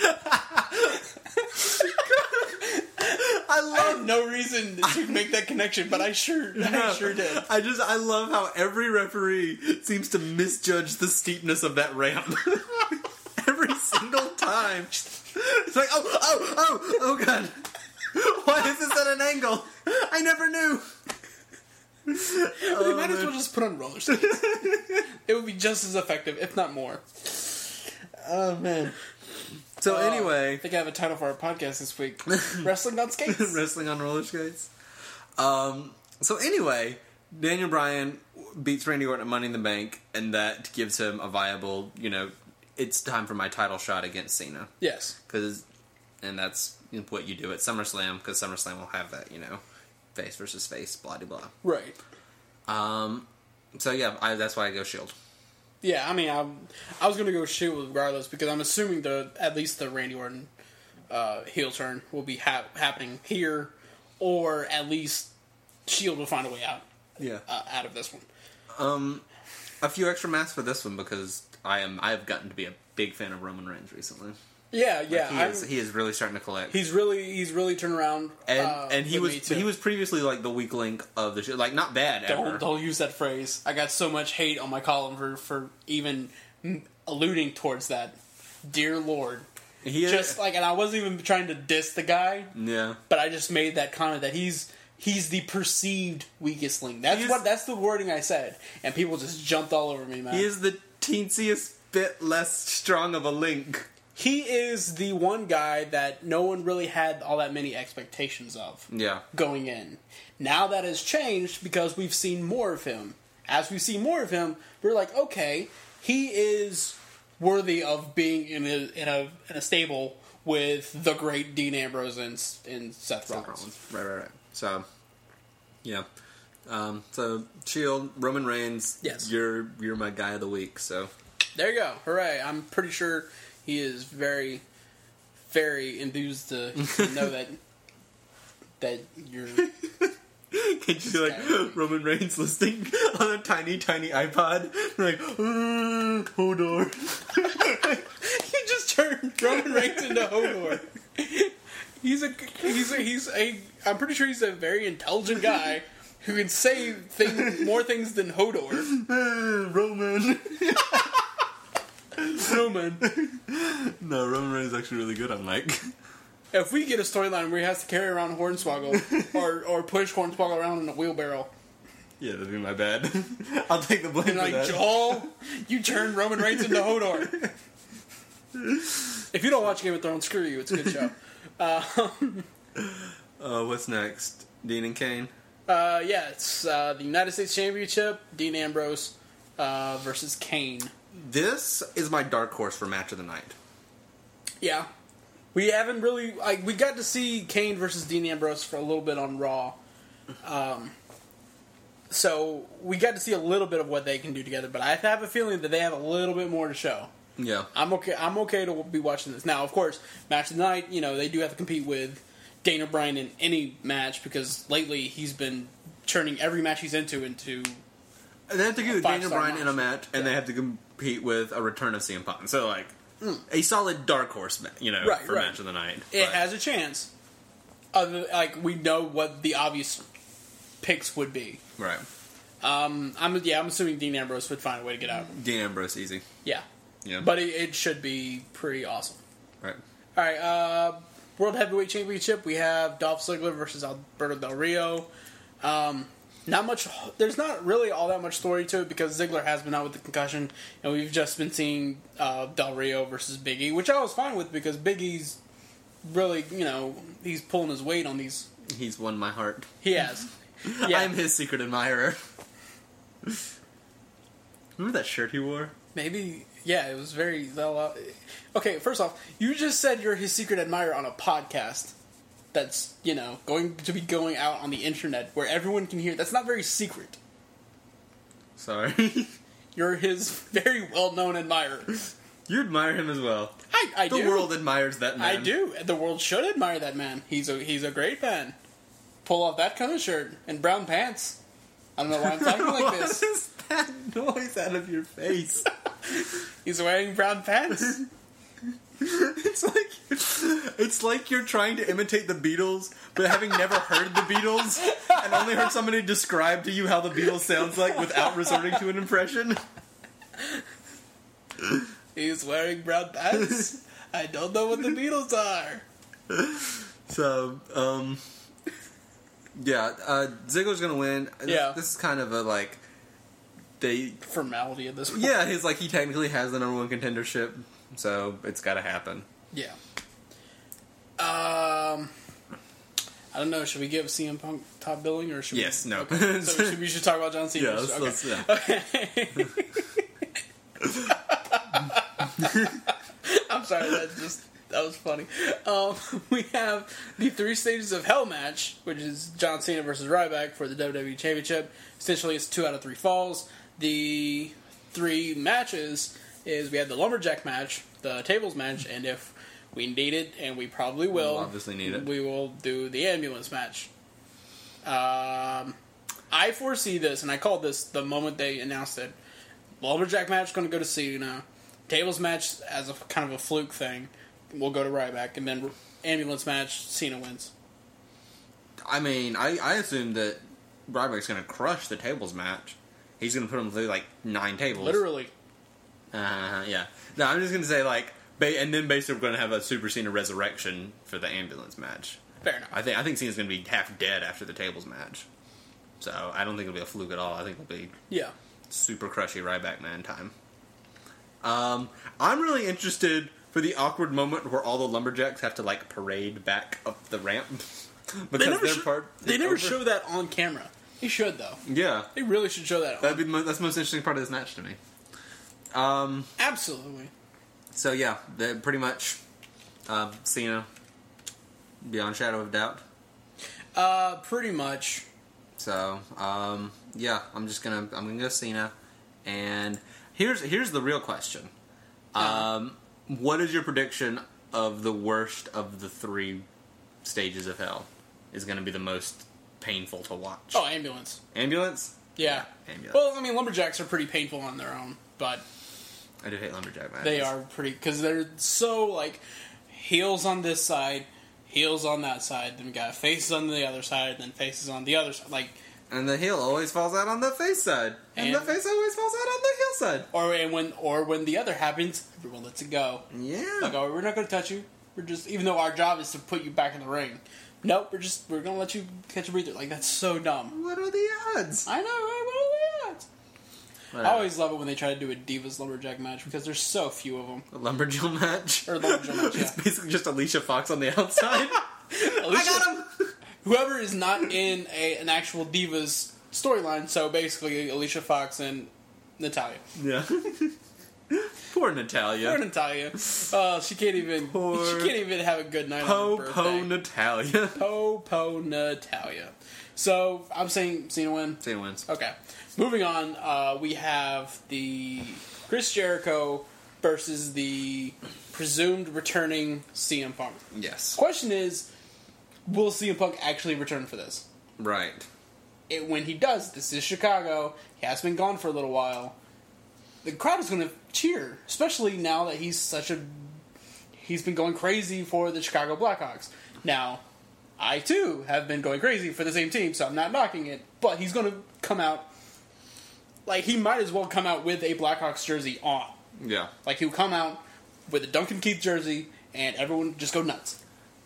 I I love had no reason to make that connection, but I sure, I sure did. I just I love how every referee seems to misjudge the steepness of that ramp. Every single time. It's like, oh, oh, oh, oh god. Why is this at an angle? I never knew. We might as well just put on roller skates. It would be just as effective, if not more. Oh man. So Uh, anyway, I think I have a title for our podcast this week. Wrestling on skates. wrestling on roller skates. Um. So anyway, Daniel Bryan beats Randy Orton at Money in the Bank, and that gives him a viable, you know, it's time for my title shot against Cena. Yes. Cause, and that's what you do at SummerSlam, because SummerSlam will have that, you know, face versus face, blah blah blah. Right. Um. So yeah, I, that's why I go Shield. Yeah, I mean, I, I was going to go Shield regardless because I'm assuming the at least the Randy Orton uh, heel turn will be ha- happening here, or at least Shield will find a way out. Yeah. Uh, out of this one. Um, a few extra masks for this one because I am I have gotten to be a big fan of Roman Reigns recently. Yeah, yeah. Like he is he is really starting to collect. He's really he's really turned around. And uh, and he was he was previously like the weak link of the show, like not bad ever. Don't don't use that phrase. I got so much hate on my column for for even alluding towards that. Dear Lord, he just like, and I wasn't even trying to diss the guy. Yeah, but I just made that comment that he's he's the perceived weakest link. That's He's, what that's the wording I said, and people just jumped all over me, man. He is the teensiest bit less strong of a link. He is the one guy that no one really had all that many expectations of. Yeah. Going in. Now that has changed because we've seen more of him. As we see more of him, we're like, okay, he is worthy of being in a in a in a stable with the great Dean Ambrose and, and Seth, Seth Rollins. Rollins. Right, right, right. So, yeah. Um, so Shield, Roman Reigns. Yes. You're you're my guy of the week. So there you go. Hooray! I'm pretty sure. He is very, very enthused to, to know that that you're. Can you see like Roman Reigns listening on a tiny, tiny iPod? Like, uh, Hodor. He just turned Roman Reigns into Hodor. He's a he's a he's a. I'm pretty sure he's a very intelligent guy who can say thing, more things than Hodor. Uh, Roman. Roman. No, Roman Reigns is actually really good, I'm like. If we get a storyline where he has to carry around Hornswoggle or or push Hornswoggle around in a wheelbarrow. Yeah, that'd be my bad. I'll take the blame And for like, that. Joel, you turned Roman Reigns into Hodor. If you don't watch Game of Thrones, screw you. It's a good show. Um, uh, what's next? Dean and Kane? uh, yeah, it's uh, the United States Championship, Dean Ambrose uh, versus Kane. This is my dark horse for match of the night. Yeah. We haven't really... like we got to see Kane versus Dean Ambrose for a little bit on Raw. Um, so we got to see a little bit of what they can do together, but I have a feeling that they have a little bit more to show. Yeah. I'm okay I'm okay to be watching this. Now, of course, match of the night, you know, they do have to compete with Daniel Bryan in any match because lately he's been turning every match he's into into... And they have to do Daniel Bryan match. in a match, and Yeah. they have to compete with a return of C M Punk. So, like, mm. a solid dark horse, you know, Right, for right. match of the night. It But- has a chance. Other, like, we know what the obvious picks would be. Right. Um, I'm yeah, I'm assuming Dean Ambrose would find a way to get out. Dean Ambrose, easy. Yeah, Yeah. but it, it should be pretty awesome. Right. All right, uh, World Heavyweight Championship. We have Dolph Ziggler versus Alberto Del Rio. Um, not much. There's not really all that much story to it because Ziggler has been out with the concussion, and we've just been seeing uh, Del Rio versus Big E, which I was fine with because Big E's really, you know, he's pulling his weight on these. He's won my heart. He has. Yeah. I'm his secret admirer. Remember that shirt he wore? Maybe, yeah, it was very... Uh, okay, first off, you just said you're his secret admirer on a podcast that's, you know, going to be going out on the internet where everyone can hear. That's not very secret. Sorry. You're his very well-known admirer. You admire him as well. I, I the do. The world admires that man. I do. The world should admire that man. He's a he's a great man. Pull off that kind of shirt and brown pants. I don't know why I'm talking like this. What is that noise out of your face? He's wearing brown pants. It's like it's like you're trying to imitate the Beatles, but having never heard the Beatles and only heard somebody describe to you how the Beatles sounds like without resorting to an impression. He's wearing brown pants. I don't know what the Beatles are. So, um, yeah, uh, Ziggler's gonna win. Yeah. This is kind of a like they formality at this point. Yeah, he's like he technically has the number one contendership, so it's got to happen. Yeah. Um, I don't know. Should we give C M Punk top billing or should yes, we? no. Okay. So we should, we should talk about John Cena. Yeah, let's, okay. let's, yeah. Okay. I'm sorry, that just that was funny. Um, we have the three stages of Hell match, which is John Cena versus Ryback for the W W E Championship. Essentially, it's two out of three falls. The three matches is we have the lumberjack match, the tables match, and if we need it, and we probably will, We'll obviously need it. we will do the ambulance match. Um, I foresee this, and I called this the moment they announced it. Lumberjack match going to go to Cena. Tables match as a kind of a fluke thing will go to Ryback, and then ambulance match, Cena wins. I mean, I, I assume that Ryback's going to crush the tables match. He's going to put him through like nine tables. Literally. Uh, yeah. No, I'm just going to say like, ba- and then basically we're going to have a Super Cena resurrection for the ambulance match. Fair enough. I think I think Cena's going to be half dead after the tables match. So I don't think it'll be a fluke at all. I think it'll be Yeah. super crushy Ryback man time. Um, I'm really interested for the awkward moment where all the lumberjacks have to like parade back up the ramp because They never, their sh- part. they is never over. show that on camera. They should, though. Yeah, They really should show that. that'd On. be the mo- that's the most interesting part of this match to me. Um, Absolutely. so yeah, the, pretty much uh, Cena beyond shadow of doubt. Uh, pretty much. So, um, yeah, I'm just gonna I'm gonna go Cena, and here's here's the real question: um, what is your prediction of the worst of the three stages of Hell is going to be the most painful to watch? Oh, ambulance. Ambulance? Yeah. Ambulance. Well, I mean, lumberjacks are pretty painful on their own, but I do hate lumberjack matches. they are pretty because they're so like heels on this side, heels on that side, then we got faces on the other side, then faces on the other side, like. And the heel always falls out on the face side, and, And- the face always falls out on the heel side. Or and when or when the other happens, everyone lets it go. Yeah. Like, oh, we're not going to touch you. We're just, even though our job is to put you back in the ring. Nope, we're just, we're going to let you catch a breather. Like, that's so dumb. What are the odds? I know, right? What are the odds? I Whatever. always love it when they try to do a Divas Lumberjack match because there's so few of them. A lumberjill match. Or lumberjill match, It's yeah. basically just Alicia Fox on the outside. I Alicia- got him. Whoever is not in a, an actual Divas storyline, so basically Alicia Fox and Natalia. Yeah. Poor Natalia. Poor Natalia. Uh, she can't even, Poor- she can't even have a good night Po on her Po birthday. Natalia. Po Po Natalia. So I'm saying Cena win. Cena wins. Okay. Moving on, uh, we have the Chris Jericho versus the presumed returning C M Punk. Yes. Question is, will C M Punk actually return for this? Right. It, when he does, this is Chicago. He has been gone for a little while. The crowd is going to cheer, especially now that he's such a. He's been going crazy for the Chicago Blackhawks. Now, I too have been going crazy for the same team, so I'm not knocking it. But he's going to come out. Like, he might as well come out with a Blackhawks jersey on. Yeah. Like, he'll come out with a Duncan Keith jersey, and everyone just go nuts.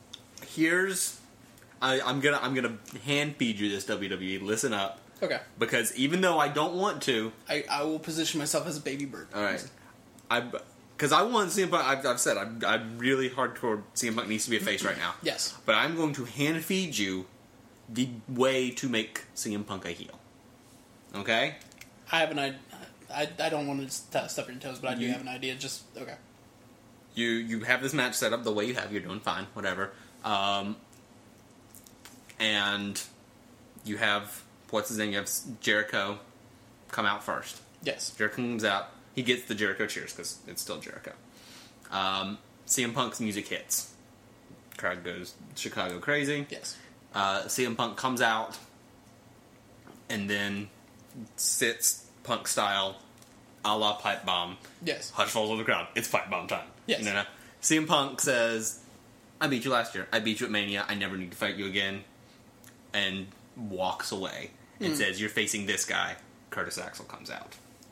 Here's, I, I'm gonna I'm gonna hand feed you this W W E. Listen up, Okay. because even though I don't want to, I, I will position myself as a baby bird. all right, I because I want C M Punk. I've, I've said I'm, I'm really hardcore. C M Punk needs to be a face right now. Yes. But I'm going to hand feed you the way to make C M Punk a heel. Okay. I have an idea. I, I don't want to st- step on your toes, but I do You- have an idea. Just, okay. You you have this match set up the way you have. You're doing fine. Whatever. Um, and you have what's his name? You have Jericho come out first. Yes. Jericho comes out. He gets the Jericho cheers because it's still Jericho. Um, C M Punk's music hits. Crowd goes Chicago crazy. Yes. Uh, C M Punk comes out and then sits Punk style, a la pipe bomb. Yes. Hush falls on the crowd. It's pipe bomb time. Yes. No, no. C M Punk says, "I beat you last year. I beat you at Mania. I never need to fight you again," and walks away and Mm. says, "You're facing this guy." Curtis Axel comes out.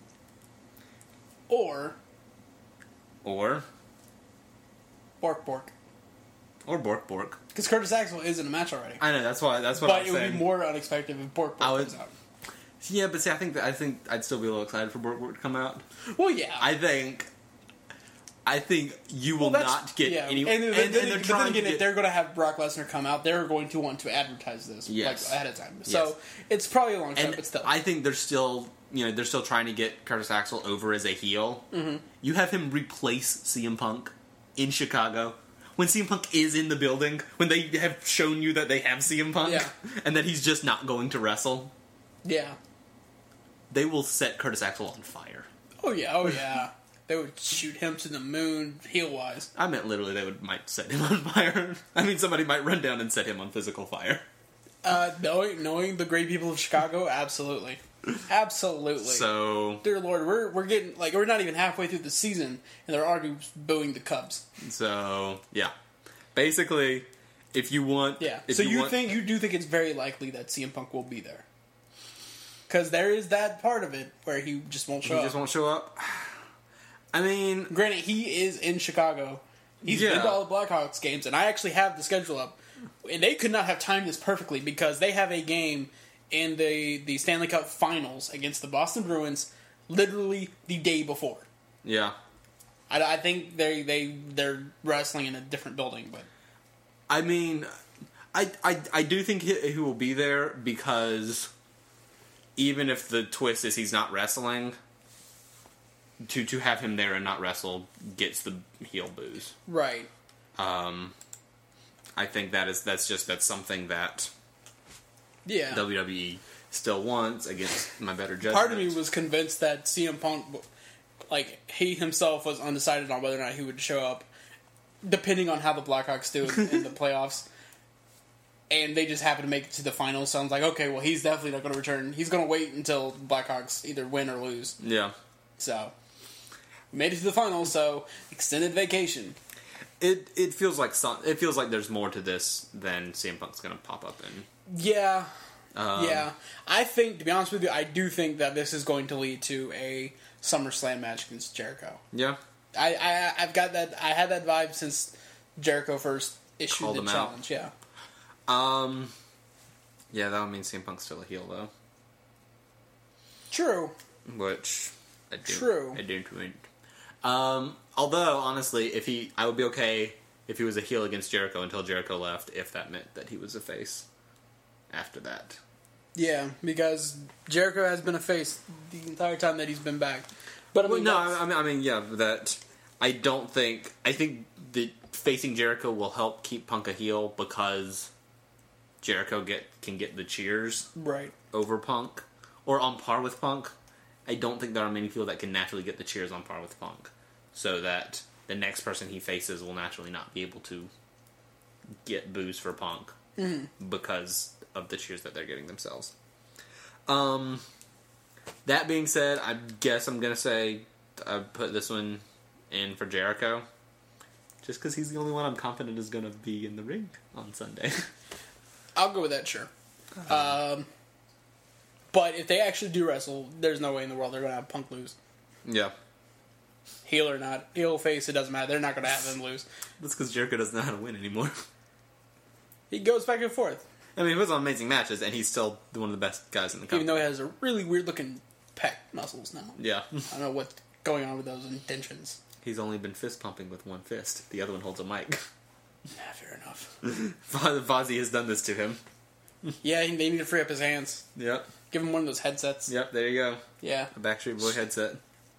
Or, Or, Bork Bork. or Bork Bork. Because Curtis Axel is in a match already. I know that's why. That's what But I'm it would saying. be more unexpected if Bork I Bork would- comes out. Yeah, but see, I think that I think I'd still be a little excited for Bork Bork to come out. Well, yeah. I think, I think you will Well, that's- not get yeah. any. And, then- and, then, and then, they're but then trying again, to if get. they're going to have Brock Lesnar come out, they're going to want to advertise this Yes. like, ahead of time. So Yes. it's probably a long shot, And but still. I think they're still, you know, they're still trying to get Curtis Axel over as a heel. Mm-hmm. You have him replace C M Punk in Chicago, when C M Punk is in the building, when they have shown you that they have C M Punk, Yeah. and that he's just not going to wrestle, Yeah. they will set Curtis Axel on fire. Oh yeah, oh yeah. They would shoot him to the moon, heel-wise. I meant literally they would might set him on fire. I mean, somebody might run down and set him on physical fire. Uh, knowing, knowing the great people of Chicago, absolutely. Absolutely. So, Dear Lord, we're we're getting, like, we're not even halfway through the season, and they're already booing the Cubs. so yeah. Basically, if you want... Yeah. If So you, want, think, you do think it's very likely that C M Punk will be there? Because there is that part of it where he just won't show he up. just won't show up? I mean... Granted, he is in Chicago. He's Yeah. been to all the Blackhawks games, and I actually have the schedule up. And they could not have timed this perfectly because they have a game in the, the Stanley Cup Finals against the Boston Bruins literally the day before. Yeah. I, I think they, they, they're wrestling in a different building, but... I mean, I, I, I do think he, he will be there because even if the twist is he's not wrestling, to to have him there and not wrestle gets the heel boos. Right. Um, I think that is that's just that's something that Yeah. W W E still wants against my better judgment. Part of me was convinced that C M Punk, like, he himself was undecided on whether or not he would show up, depending on how the Blackhawks do in, in the playoffs. And they just happen to make it to the finals, so I was like, okay, well, he's definitely not going to return. He's going to wait until the Blackhawks either win or lose. Yeah. So, made it to the finals, so extended vacation. It it feels like some, it feels like there's more to this than C M Punk's going to pop up in. Yeah. Um, yeah. I think, to be honest with you, I do think that this is going to lead to a SummerSlam match against Jericho. Yeah. I, I, I've got that, I had that vibe since Jericho first issued Called the him out. challenge, yeah. Um. Yeah, that would mean C M Punk's still a heel though. True. Which I do. True. I do. Um. Although honestly, if he, I would be okay if he was a heel against Jericho until Jericho left. If that meant that he was a face after that. Yeah, because Jericho has been a face the entire time that he's been back. But I Well, mean, no, that's- I mean, I mean, yeah, that I don't think. I think that facing Jericho will help keep Punk a heel because Jericho get can get the cheers right. over Punk or on par with Punk. I don't think there are many people that can naturally get the cheers on par with Punk, so that the next person he faces will naturally not be able to get boos for Punk Mm-hmm. because of the cheers that they're getting themselves. Um, that being said, I guess I'm gonna say I put this one in for Jericho, just because he's the only one I'm confident is gonna be in the ring on Sunday. I'll go with that, sure. Um, but if they actually do wrestle, there's no way in the world they're going to have Punk lose. Yeah, Heel or not. Heel, face, it doesn't matter. They're not going to have him lose. that's because Jericho doesn't know how to win anymore. He goes back and forth. I mean, he was on amazing matches, and he's still one of the best guys in the company. Even though he has a really weird-looking pec muscles now. Yeah. I don't know what's going on with those intentions. He's only been fist pumping with one fist. The other one holds a mic. Yeah, fair enough. Fozzy has done this to him. Yeah, he- they need to free up his hands. Yep. Give him one of those headsets. Yep, there you go. Yeah. A Backstreet Boy headset.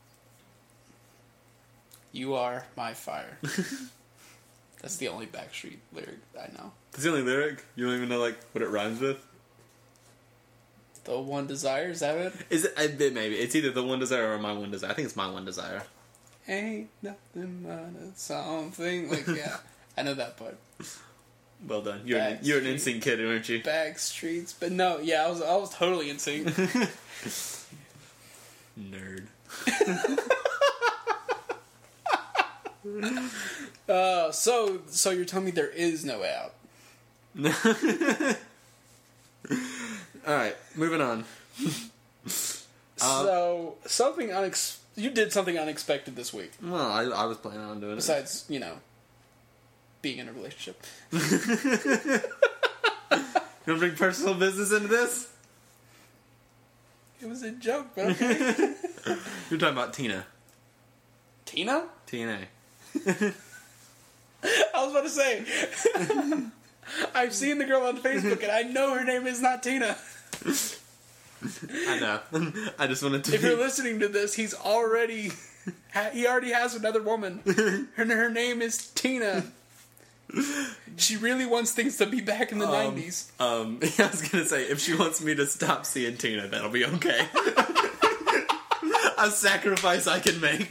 You are my fire. That's the only Backstreet lyric I know. That's the only lyric? You don't even know, like, what it rhymes with? The one desire, is that it? Is it? I bet maybe. It's either the one desire or my one desire. I think it's my one desire. Ain't nothing but a something. Like, yeah. I know that part. Well done. You're an, you're an Backstreet. N Sync kid, aren't you? Back streets. But no, yeah, I was I was totally in sync. Nerd. Uh, so, so you're telling me there is no way out? Alright, moving on. So, something unex- you did something unexpected this week. Well, I, I was planning on doing Besides, you know, being in a relationship. it. You want to bring personal business into this? It was a joke, but okay. You're talking about Tina. Tina? T N A. I was about to say. I've seen the girl on Facebook, and I know her name is not Tina. I know. I just wanted to. If you're listening to this, he's already ha- he already has another woman. Her her name is Tina. She really wants things to be back in the nineties. Um, I was gonna say, if she wants me to stop seeing Tina, that'll be okay. A sacrifice I can make.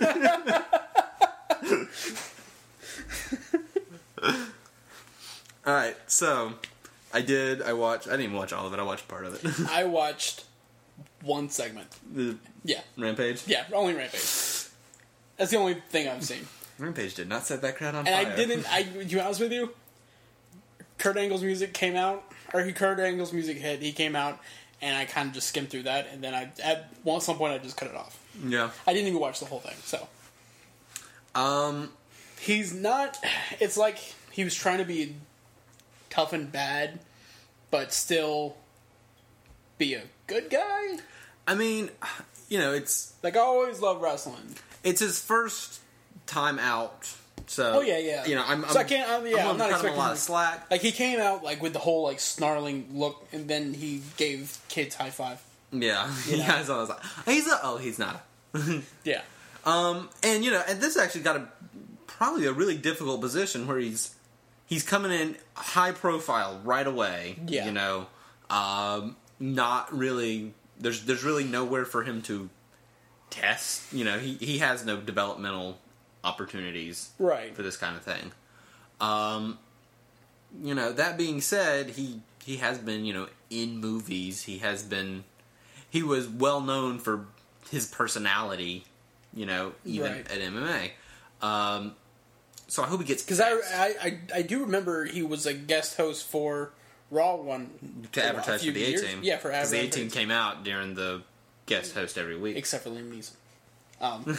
All right, so I did. I watched. I didn't even watch all of it. I watched part of it. I watched one segment. The Yeah, Rampage. yeah, only Rampage. That's the only thing I've seen. Rampage did not set that crowd on And fire. I didn't. I to be honest with you, Kurt Angle's music came out, or he Kurt Angle's music hit. He came out, and I kind of just skimmed through that, and then I at one some point I just cut it off. Yeah. I didn't even watch the whole thing. So Um. he's not. It's like he was trying to be tough and bad, but still be a good guy. I mean, you know, it's Like I always love wrestling. it's his first time out. So. Oh yeah, yeah. You know, I'm. so I'm I can't. I'm, yeah, I'm, I'm not cutting him expecting a lot him- of slack. Like he came out like with the whole like snarling look, and then he gave kids high five. Yeah. You know? Yeah. So I was like, he's a. Oh, he's not. Yeah. Um, and you know, and this actually got a probably a really difficult position where he's he's coming in high profile right away. Yeah. You know, um, not really. There's there's really nowhere for him to test. You know, he he has no developmental opportunities Right. for this kind of thing. Um, you know, that being said, he he has been, you know, in movies. He has been he was well known for his personality, you know, even Right. at M M A. Um, so I hope he gets Because I, I, I, I do remember he was a guest host for Raw one to a advertise few for the A years. team. Yeah, for because the A advertising. team came out during the guest host every week. Except for Liam Neeson. Um,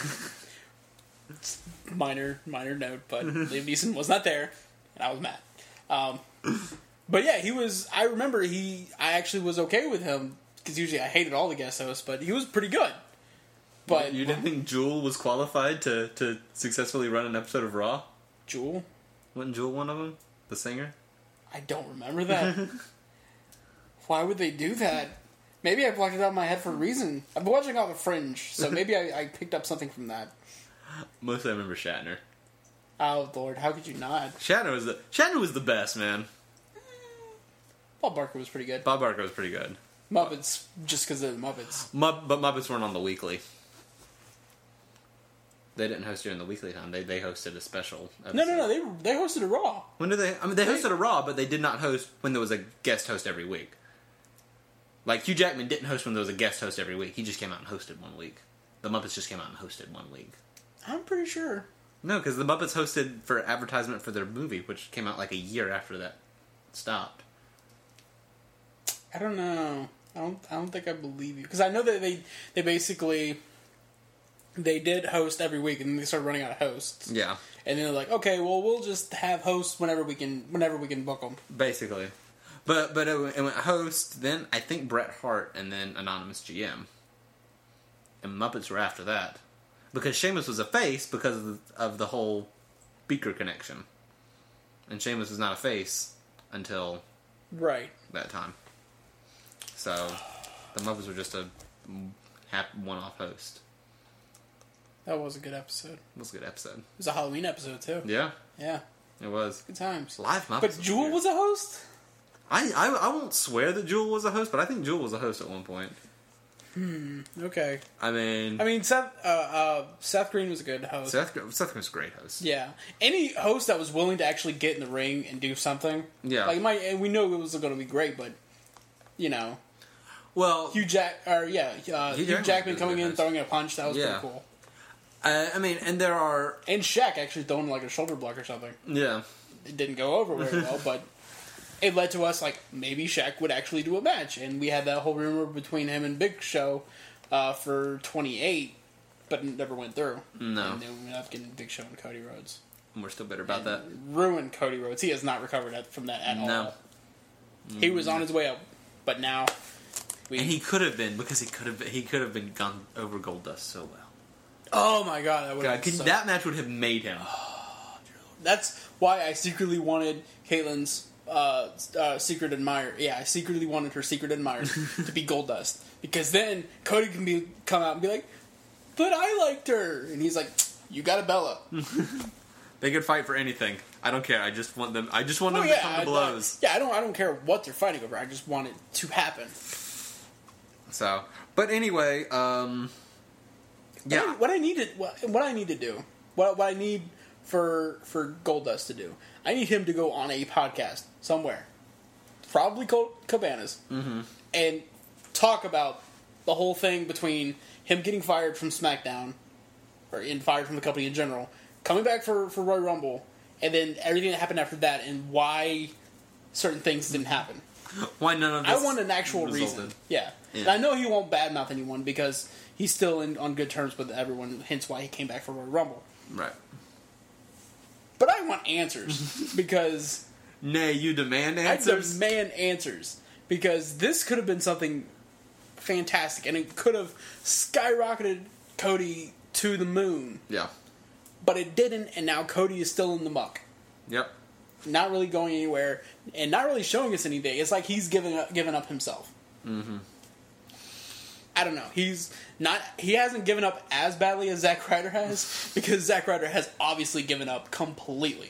minor, minor note, but Liam Neeson was not there, and I was mad. Um, but yeah, he was. I remember he. I actually was okay with him because usually I hated all the guest hosts, but he was pretty good. But You didn't think Jewel was qualified to, to successfully run an episode of Raw? Jewel, Wasn't Jewel one of them? The singer? I don't remember that. Why would they do that? Maybe I blocked it out of my head for a reason. I've been watching all the Fringe, so maybe I, I picked up something from that. Mostly I remember Shatner. Oh Lord, how could you not? Shatner was the Shatner was the best, man. Bob Barker was pretty good. Bob Barker was pretty good. Muppets, just because of the Muppets. Mupp- but Muppets weren't on the weekly. They didn't host during the weekly time. They they hosted a special episode. No, no, no. They they hosted a Raw. When did they? I mean, they hosted a Raw, but they did not host when there was a guest host every week. Like Hugh Jackman didn't host when there was a guest host every week. He just came out and hosted one week. The Muppets just came out and hosted one week. I'm pretty sure. No, because the Muppets hosted for advertisement for their movie, which came out like a year after that stopped. I don't know. I don't. I don't think I believe you because I know that they they basically they did host every week and then they started running out of hosts. Yeah, And then they're like, okay, well, we'll just have hosts whenever we can, whenever we can book them. basically. But but it, went- it went host, then I think Bret Hart, and then Anonymous G M. And Muppets were after that. Because Sheamus was a face because of the, of the whole Beaker connection. And Sheamus was not a face until Right. that time. So, the Muppets were just a half one-off host. That was a good episode. It It was a good episode. was a Halloween episode too. Yeah, Yeah, it was. good times. Live Muppets. But Jewel weird. was a host. I, I I won't swear that Jewel was a host, but I think Jewel was a host at one point. Okay. I mean, I mean, Seth uh, uh, Seth Green was a good host. Seth Seth was a great host. Yeah, any host that was willing to actually get in the ring and do something. Yeah. like it might. And we know it was going to be great, but you know, Well, Hugh Jack or yeah, uh, Hugh Hugh Jackman Jackman was a coming good in host. throwing a punch that was Yeah. pretty cool. uh, I mean, and there are And Shaq actually throwing like a shoulder block or something. yeah. It didn't go over very well, but it led to us like maybe Shaq would actually do a match, and we had that whole rumor between him and Big Show uh, for twenty-eight, but it never went through. No. And then we ended up getting Big Show and Cody Rhodes. And we're still bitter about that. Ruined Cody Rhodes. He has not recovered at- from that at No. all. He was on his way up, but now we. And he could have been because he could have he could have been gone over Goldust so well. oh my god, that would God, have could, so, that match would have made him. That's why I secretly wanted Caitlin's uh, uh, secret admirer. Yeah, I secretly wanted her secret admirer to be Goldust because then Cody can be come out and be like, "But I liked her," and he's like, "You got a Bella." They could fight for anything. I don't care. I just want them. I just want Oh, them yeah, to come to I- blows. I, yeah, I don't. I don't care what they're fighting over. I just want it to happen. So, but anyway, um, What I, yeah, what I need to what, what I need to do, what what I need for for Goldust to do, I need him to go on a podcast somewhere, probably Colt Cabanas, mm-hmm. and talk about the whole thing between him getting fired from SmackDown, or in fired from the company in general, coming back for for Royal Rumble, and then everything that happened after that, and why certain things didn't happen. Why none of this I want an actual resulted. reason. Yeah. Yeah. And I know he won't badmouth anyone because he's still in, on good terms with everyone, hence why he came back for Royal Rumble. Right. But I want answers because Nay, you demand I answers. demand answers because this could have been something fantastic and it could have skyrocketed Cody to the moon, yeah. but it didn't, and now Cody is still in the muck. Yep. Not really going anywhere and not really showing us anything. It's like he's giving up, giving up himself. Mm-hmm. I don't know. He's not. He hasn't given up as badly as Zack Ryder has because Zack Ryder has obviously given up completely.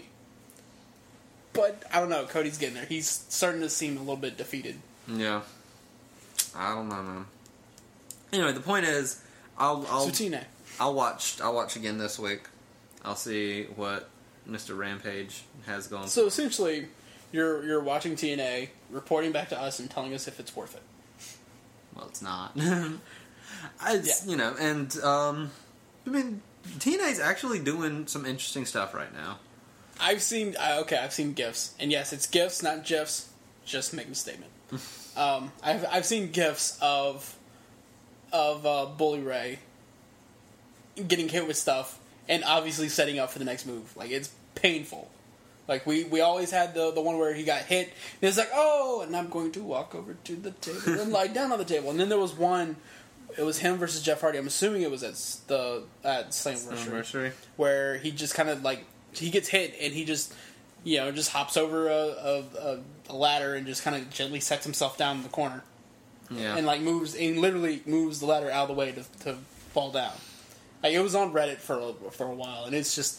But I don't know. Cody's getting there. He's starting to seem a little bit defeated. Yeah. I don't know, man. Anyway, the point is, I'll I'll Sutine. I'll watch I'll watch again this week. I'll see what Mister Rampage has going. So essentially, you're you're watching T N A, reporting back to us, and telling us if it's worth it. Well, it's not. It's, Yeah. You know, and um, I mean, T N A's actually doing some interesting stuff right now. I've seen uh, okay, I've seen gifs, and yes, it's gifs, not gifs. Just making a statement. um, I've I've seen gifs of of uh, Bully Ray getting hit with stuff, and obviously setting up for the next move. Like it's painful. Like we, we always had the the one where he got hit, and it's like, oh, and I'm going to walk over to the table and lie down on the table. And then there was one. It was him versus Jeff Hardy. I'm assuming it was at s- the at Slammiversary, Anniversary. where he just kind of like he gets hit and he just you know just hops over a, a, a, a ladder and just kind of gently sets himself down in the corner Yeah. and like moves and literally moves the ladder out of the way to, to fall down. Like it was on Reddit for a, for a while, and it's just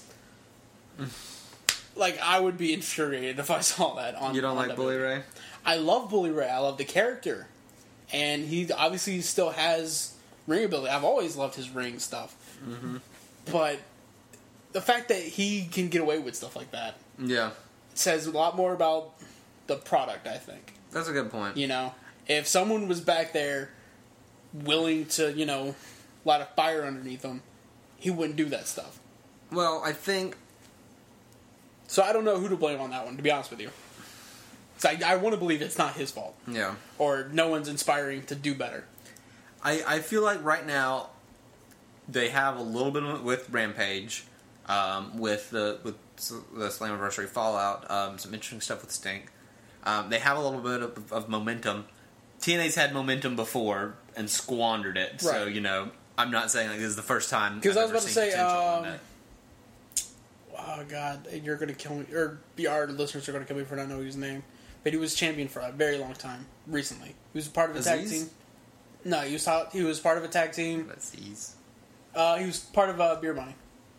like I would be infuriated if I saw that on. You don't on like W W E. Bully Ray? I love Bully Ray. I love the character, and he obviously still has ring ability. I've always loved his ring stuff, Mm-hmm. but the fact that he can get away with stuff like that Yeah. says a lot more about the product. I think. That's a good point. You know, if someone was back there willing to, you know, light a fire underneath him, he wouldn't do that stuff. Well, I think So I don't know who to blame on that one, to be honest with you. So I, I want to believe it's not his fault, yeah. or no one's inspiring to do better. I, I feel like right now they have a little bit of, with Rampage, um, with the with the Slammiversary Fallout, um, some interesting stuff with Stink. Um, they have a little bit of, of momentum. T N A's had momentum before and squandered it. So Right. you know, I'm not saying like this is the first time. Because I was I've about to ever seen say, potential in um, that. oh god, you're gonna kill me, or our listeners are gonna kill me for not knowing his name. But he was champion for a very long time recently. He was part of a tag Aziz? team. No, he was hot, he was part of a tag team. That's ease. Uh, he was part of uh, Beer Money.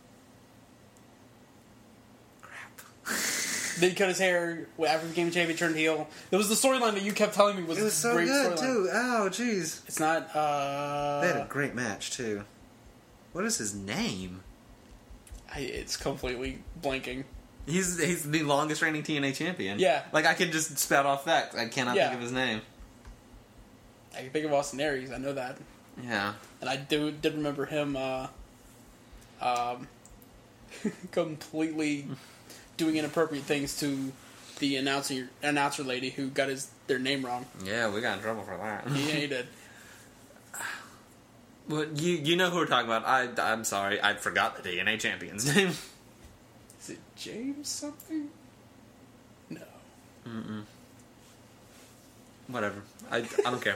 Crap. Then he cut his hair after he became champion, turned heel. It was the storyline that you kept telling me was, It was a so great good storyline. too. Oh, jeez. It's not. Uh, They had a great match too. What is his name? I, it's completely blanking. He's he's the longest reigning T N A champion. Yeah. Like I could just spout off that. I cannot Yeah. think of his name. I can think of Austin Aries. I know that, Yeah. and I do did remember him. Uh, um, completely doing inappropriate things to the announcer announcer lady who got his their name wrong. Yeah, we got in trouble for that. Yeah, he did. Well, you you know who we're talking about. I I'm sorry, I forgot the T N A champion's name. Is it James something? No. Mm-mm. Whatever. I I don't care.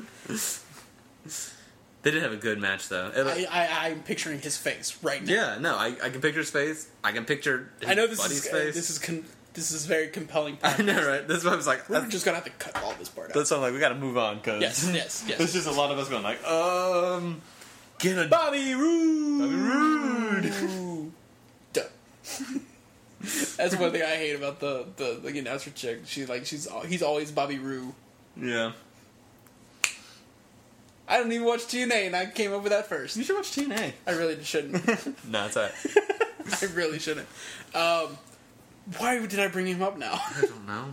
They did have a good match though. It- I, I I'm picturing his face right now. yeah, no, I, I can picture his face. I can picture his I know this buddy's is face. this is con- this is very compelling. I know, right? That's why I was like, we're just gonna have to cut all this part out. That's why I'm like, we got to move on because yes, yes, yes. It's just a lot of us going like, um, get a Bobby Roode. Bobby Roode. That's one thing I hate about the the the announcer chick. She's like, she's he's always Bobby Roode. Yeah. I don't even watch T N A, and I came up with that first. You should watch T N A. I really shouldn't. No, it's alright. I really shouldn't. Um, why did I bring him up now? I don't know.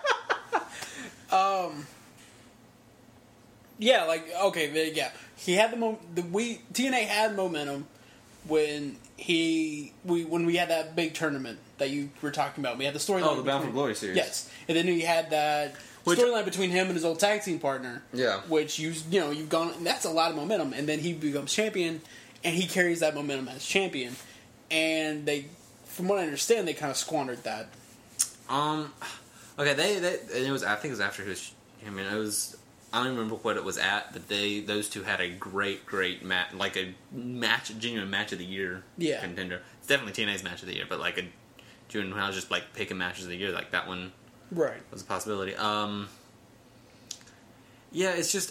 um. Yeah, like okay, there, yeah. He had the mo- the we T N A had momentum when he we when we had that big tournament that you were talking about. We had the storyline. Oh, the Bound for Glory series. Yes, and then he had that storyline between him and his old tag team partner. Yeah, which you you know you've gone. That's a lot of momentum, and then he becomes champion, and he carries that momentum as champion. And they, from what I understand, they kind of squandered that. Um, okay, they, they and it was I think it was after his. I mean, it was. I don't even remember what it was at, but they those two had a great, great match, like a match, genuine match of the year yeah. contender. It's definitely T N A's match of the year, but like a June when I was just like picking matches of the year, like that one, right, was a possibility. Um, yeah, it's just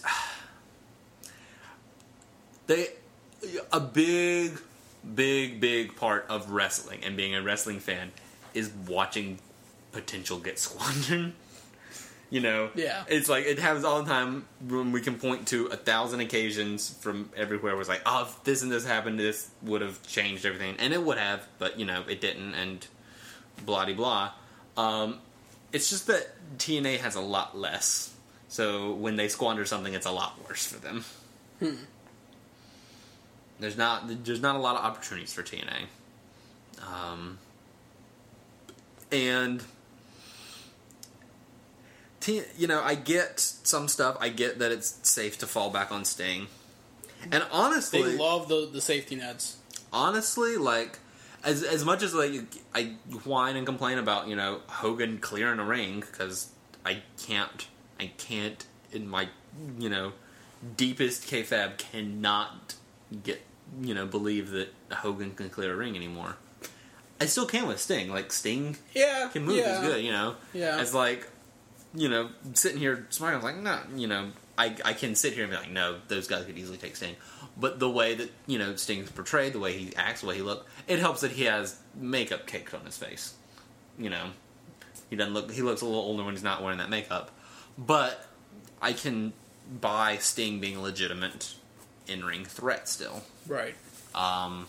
they a big, big, big part of wrestling and being a wrestling fan is watching potential get squandered. You know, yeah. It's like it happens all the time when we can point to a thousand occasions from everywhere. Where it's like, oh, if this and this happened, this would have changed everything, and it would have, but you know, it didn't, and blah de blah. Um, it's just that T N A has a lot less, so when they squander something, it's a lot worse for them. Hmm. There's not there's not a lot of opportunities for T N A, um, and. You know, I get some stuff. I get that it's safe to fall back on Sting, and honestly, they love the the safety nets. Honestly, like as as much as like I whine and complain about you know Hogan clearing a ring because I can't, I can't in my you know deepest kayfabe cannot get you know believe that Hogan can clear a ring anymore. I still can with Sting. Like Sting, yeah, can move yeah. is good. You know, yeah. It's like. You know, sitting here smiling, I was like, no, you know, I, I can sit here and be like, no, those guys could easily take Sting. But the way that, you know, Sting's portrayed, the way he acts, the way he looks, it helps that he has makeup caked on his face. You know, he doesn't look, he looks a little older when he's not wearing that makeup. But I can buy Sting being a legitimate in-ring threat still. Right. Um,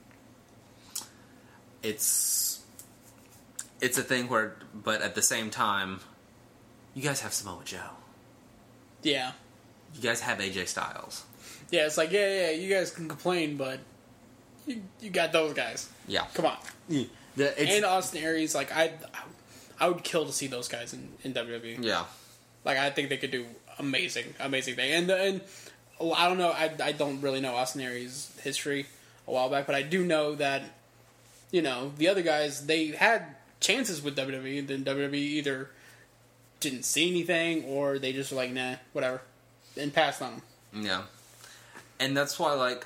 it's, it's a thing where, but at the same time, you guys have Samoa Joe. Yeah. You guys have A J Styles. Yeah, it's like, yeah, yeah, you guys can complain, but you you got those guys. Yeah. Come on. Yeah. The, and Austin Aries, like, I I would kill to see those guys in, in W W E. Yeah. Like, I think they could do amazing, amazing thing. And, and I don't know, I, I don't really know Austin Aries' history a while back, but I do know that, you know, the other guys, they had chances with W W E, then W W E either didn't see anything, or they just were like, nah, whatever, and passed on them. Yeah. And that's why, like,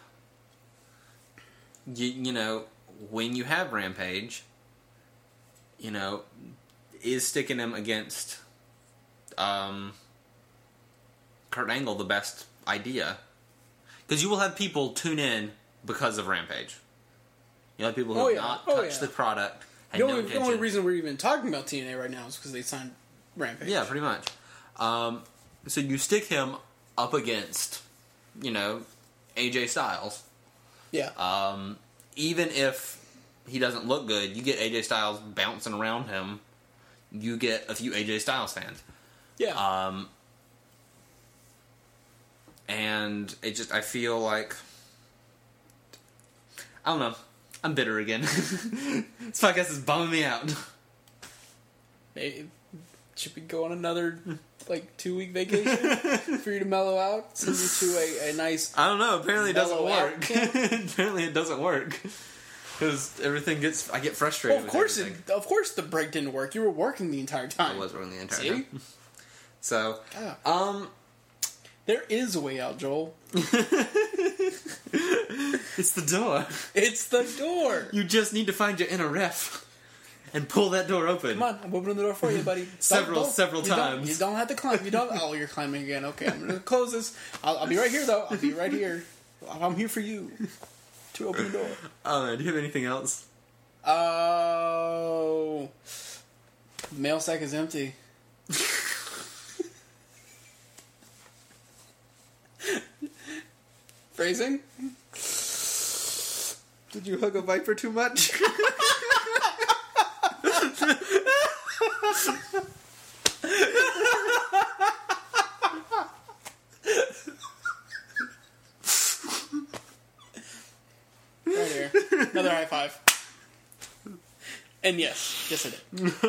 you, you know, when you have Rampage, you know, is sticking him against um, Kurt Angle the best idea? Because you will have people tune in because of Rampage. You'll have people who oh, have yeah. not oh, touched yeah. the product, had the no only, intention. the only reason we're even talking about T N A right now is because they signed Rampage. Yeah, pretty much. Um, so you stick him up against, you know, A J Styles. Yeah. Um, even if he doesn't look good, you get A J Styles bouncing around him. You get a few A J Styles fans. Yeah. Um, and it just, I feel like, I don't know. I'm bitter again. This podcast is bumming me out. Maybe, should we go on another, like, two-week vacation for you to mellow out? Send you to a, a nice... I don't know. Apparently it doesn't mellow work. out camp? Apparently it doesn't work. Because everything gets... I get frustrated Well, of course, with it, of course the break didn't work. You were working the entire time. I was working the entire See? time. So, Yeah. um... There is a way out, Joel. It's the door. It's the door. You just need to find your inner ref. and pull that door open. Come on, I'm opening the door for you, buddy. Don't- Several, don't- several you don't- times. You don't have to climb. You don't. Oh, you're climbing again. Okay, I'm gonna close this. I'll, I'll be right here, though. I'll be right here. I'm here for you to open the door. Oh, man, do you have anything else? Oh, mail sack is empty. Phrasing? Did you hug a viper too much? Right here. Another high five. And yes, yes I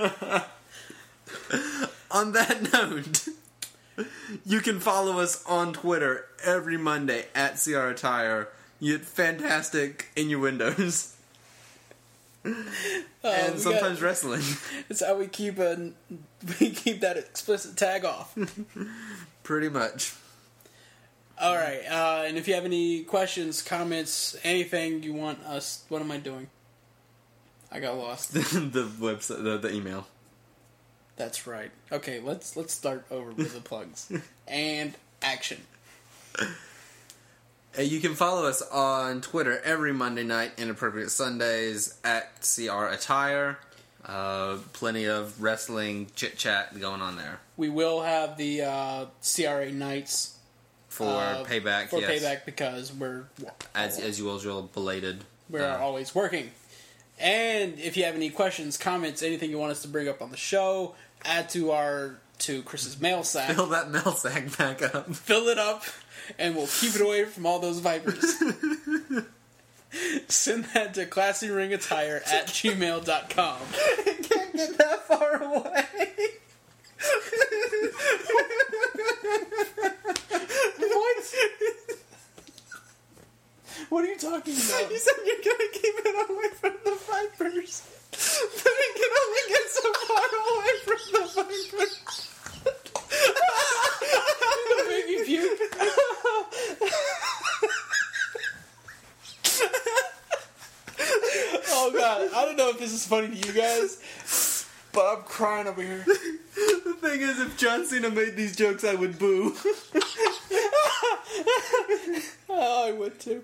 did. On that note, you can follow us on Twitter every Monday at C R Attire. You get fantastic innuendos. Oh, and we sometimes got- wrestling. It's how we keep a, we keep that explicit tag off. Pretty much. All right, uh, and if you have any questions, comments, anything you want us, what am I doing? I got lost. the website, the, the email. That's right. Okay, let's let's start over with the plugs and action. Uh, You can follow us on Twitter every Monday night, Inappropriate Sundays, at C R Attire. Uh, plenty of wrestling chit-chat going on there. We will have the uh, C R A nights For uh, payback, for yes. payback because we're As, as usual, belated. we're uh, always working. And if you have any questions, comments, anything you want us to bring up on the show, add to our to Chris's mail sack. Fill that mail sack back up. Fill it up, and we'll keep it away from all those vipers. Send that to classyringattire at gmail dot com. Can't get that far away. What? What are you talking about? You said you're gonna keep it away from the vipers. But it can only get so far away from the vipers. Don't make me puke. Oh god, I don't know if this is funny to you guys, but I'm crying over here. The thing is, if John Cena made these jokes, I would boo. Oh, I would too.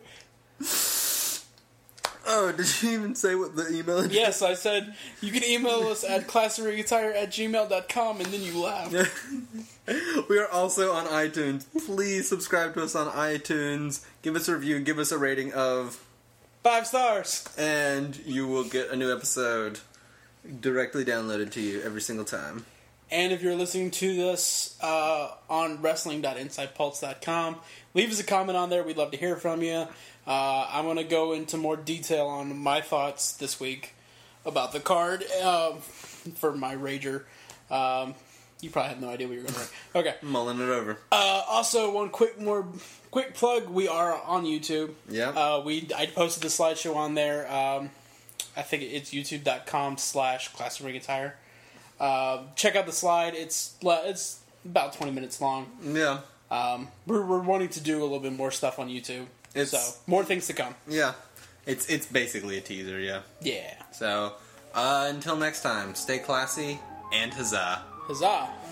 Oh, did you even say what the email address? Yes, I said you can email us at classyringattire at gmail dot com, and then you laugh. We are also on iTunes. Please subscribe to us on iTunes. Give us a review. Give us a rating of... Five stars. And you will get a new episode directly downloaded to you every single time. And if you're listening to this uh, on wrestling dot inside pulse dot com, leave us a comment on there. We'd love to hear from you. Uh, I'm going to go into more detail on my thoughts this week about the card uh, for my Rager. Um, you probably have no idea what you're going to write. Okay. Mulling it over. Uh, also, one quick more quick plug. We are on YouTube. Yeah. Uh, we I posted the slideshow on there. Um, I think it's youtube dot com slash classic ring attire. Uh, check out the slide. It's le- it's about twenty minutes long. Yeah. Um, we're we're wanting to do a little bit more stuff on YouTube. It's- so more things to come. Yeah. It's it's basically a teaser, yeah. Yeah. So, uh, until next time, stay classy and huzzah. Huzzah.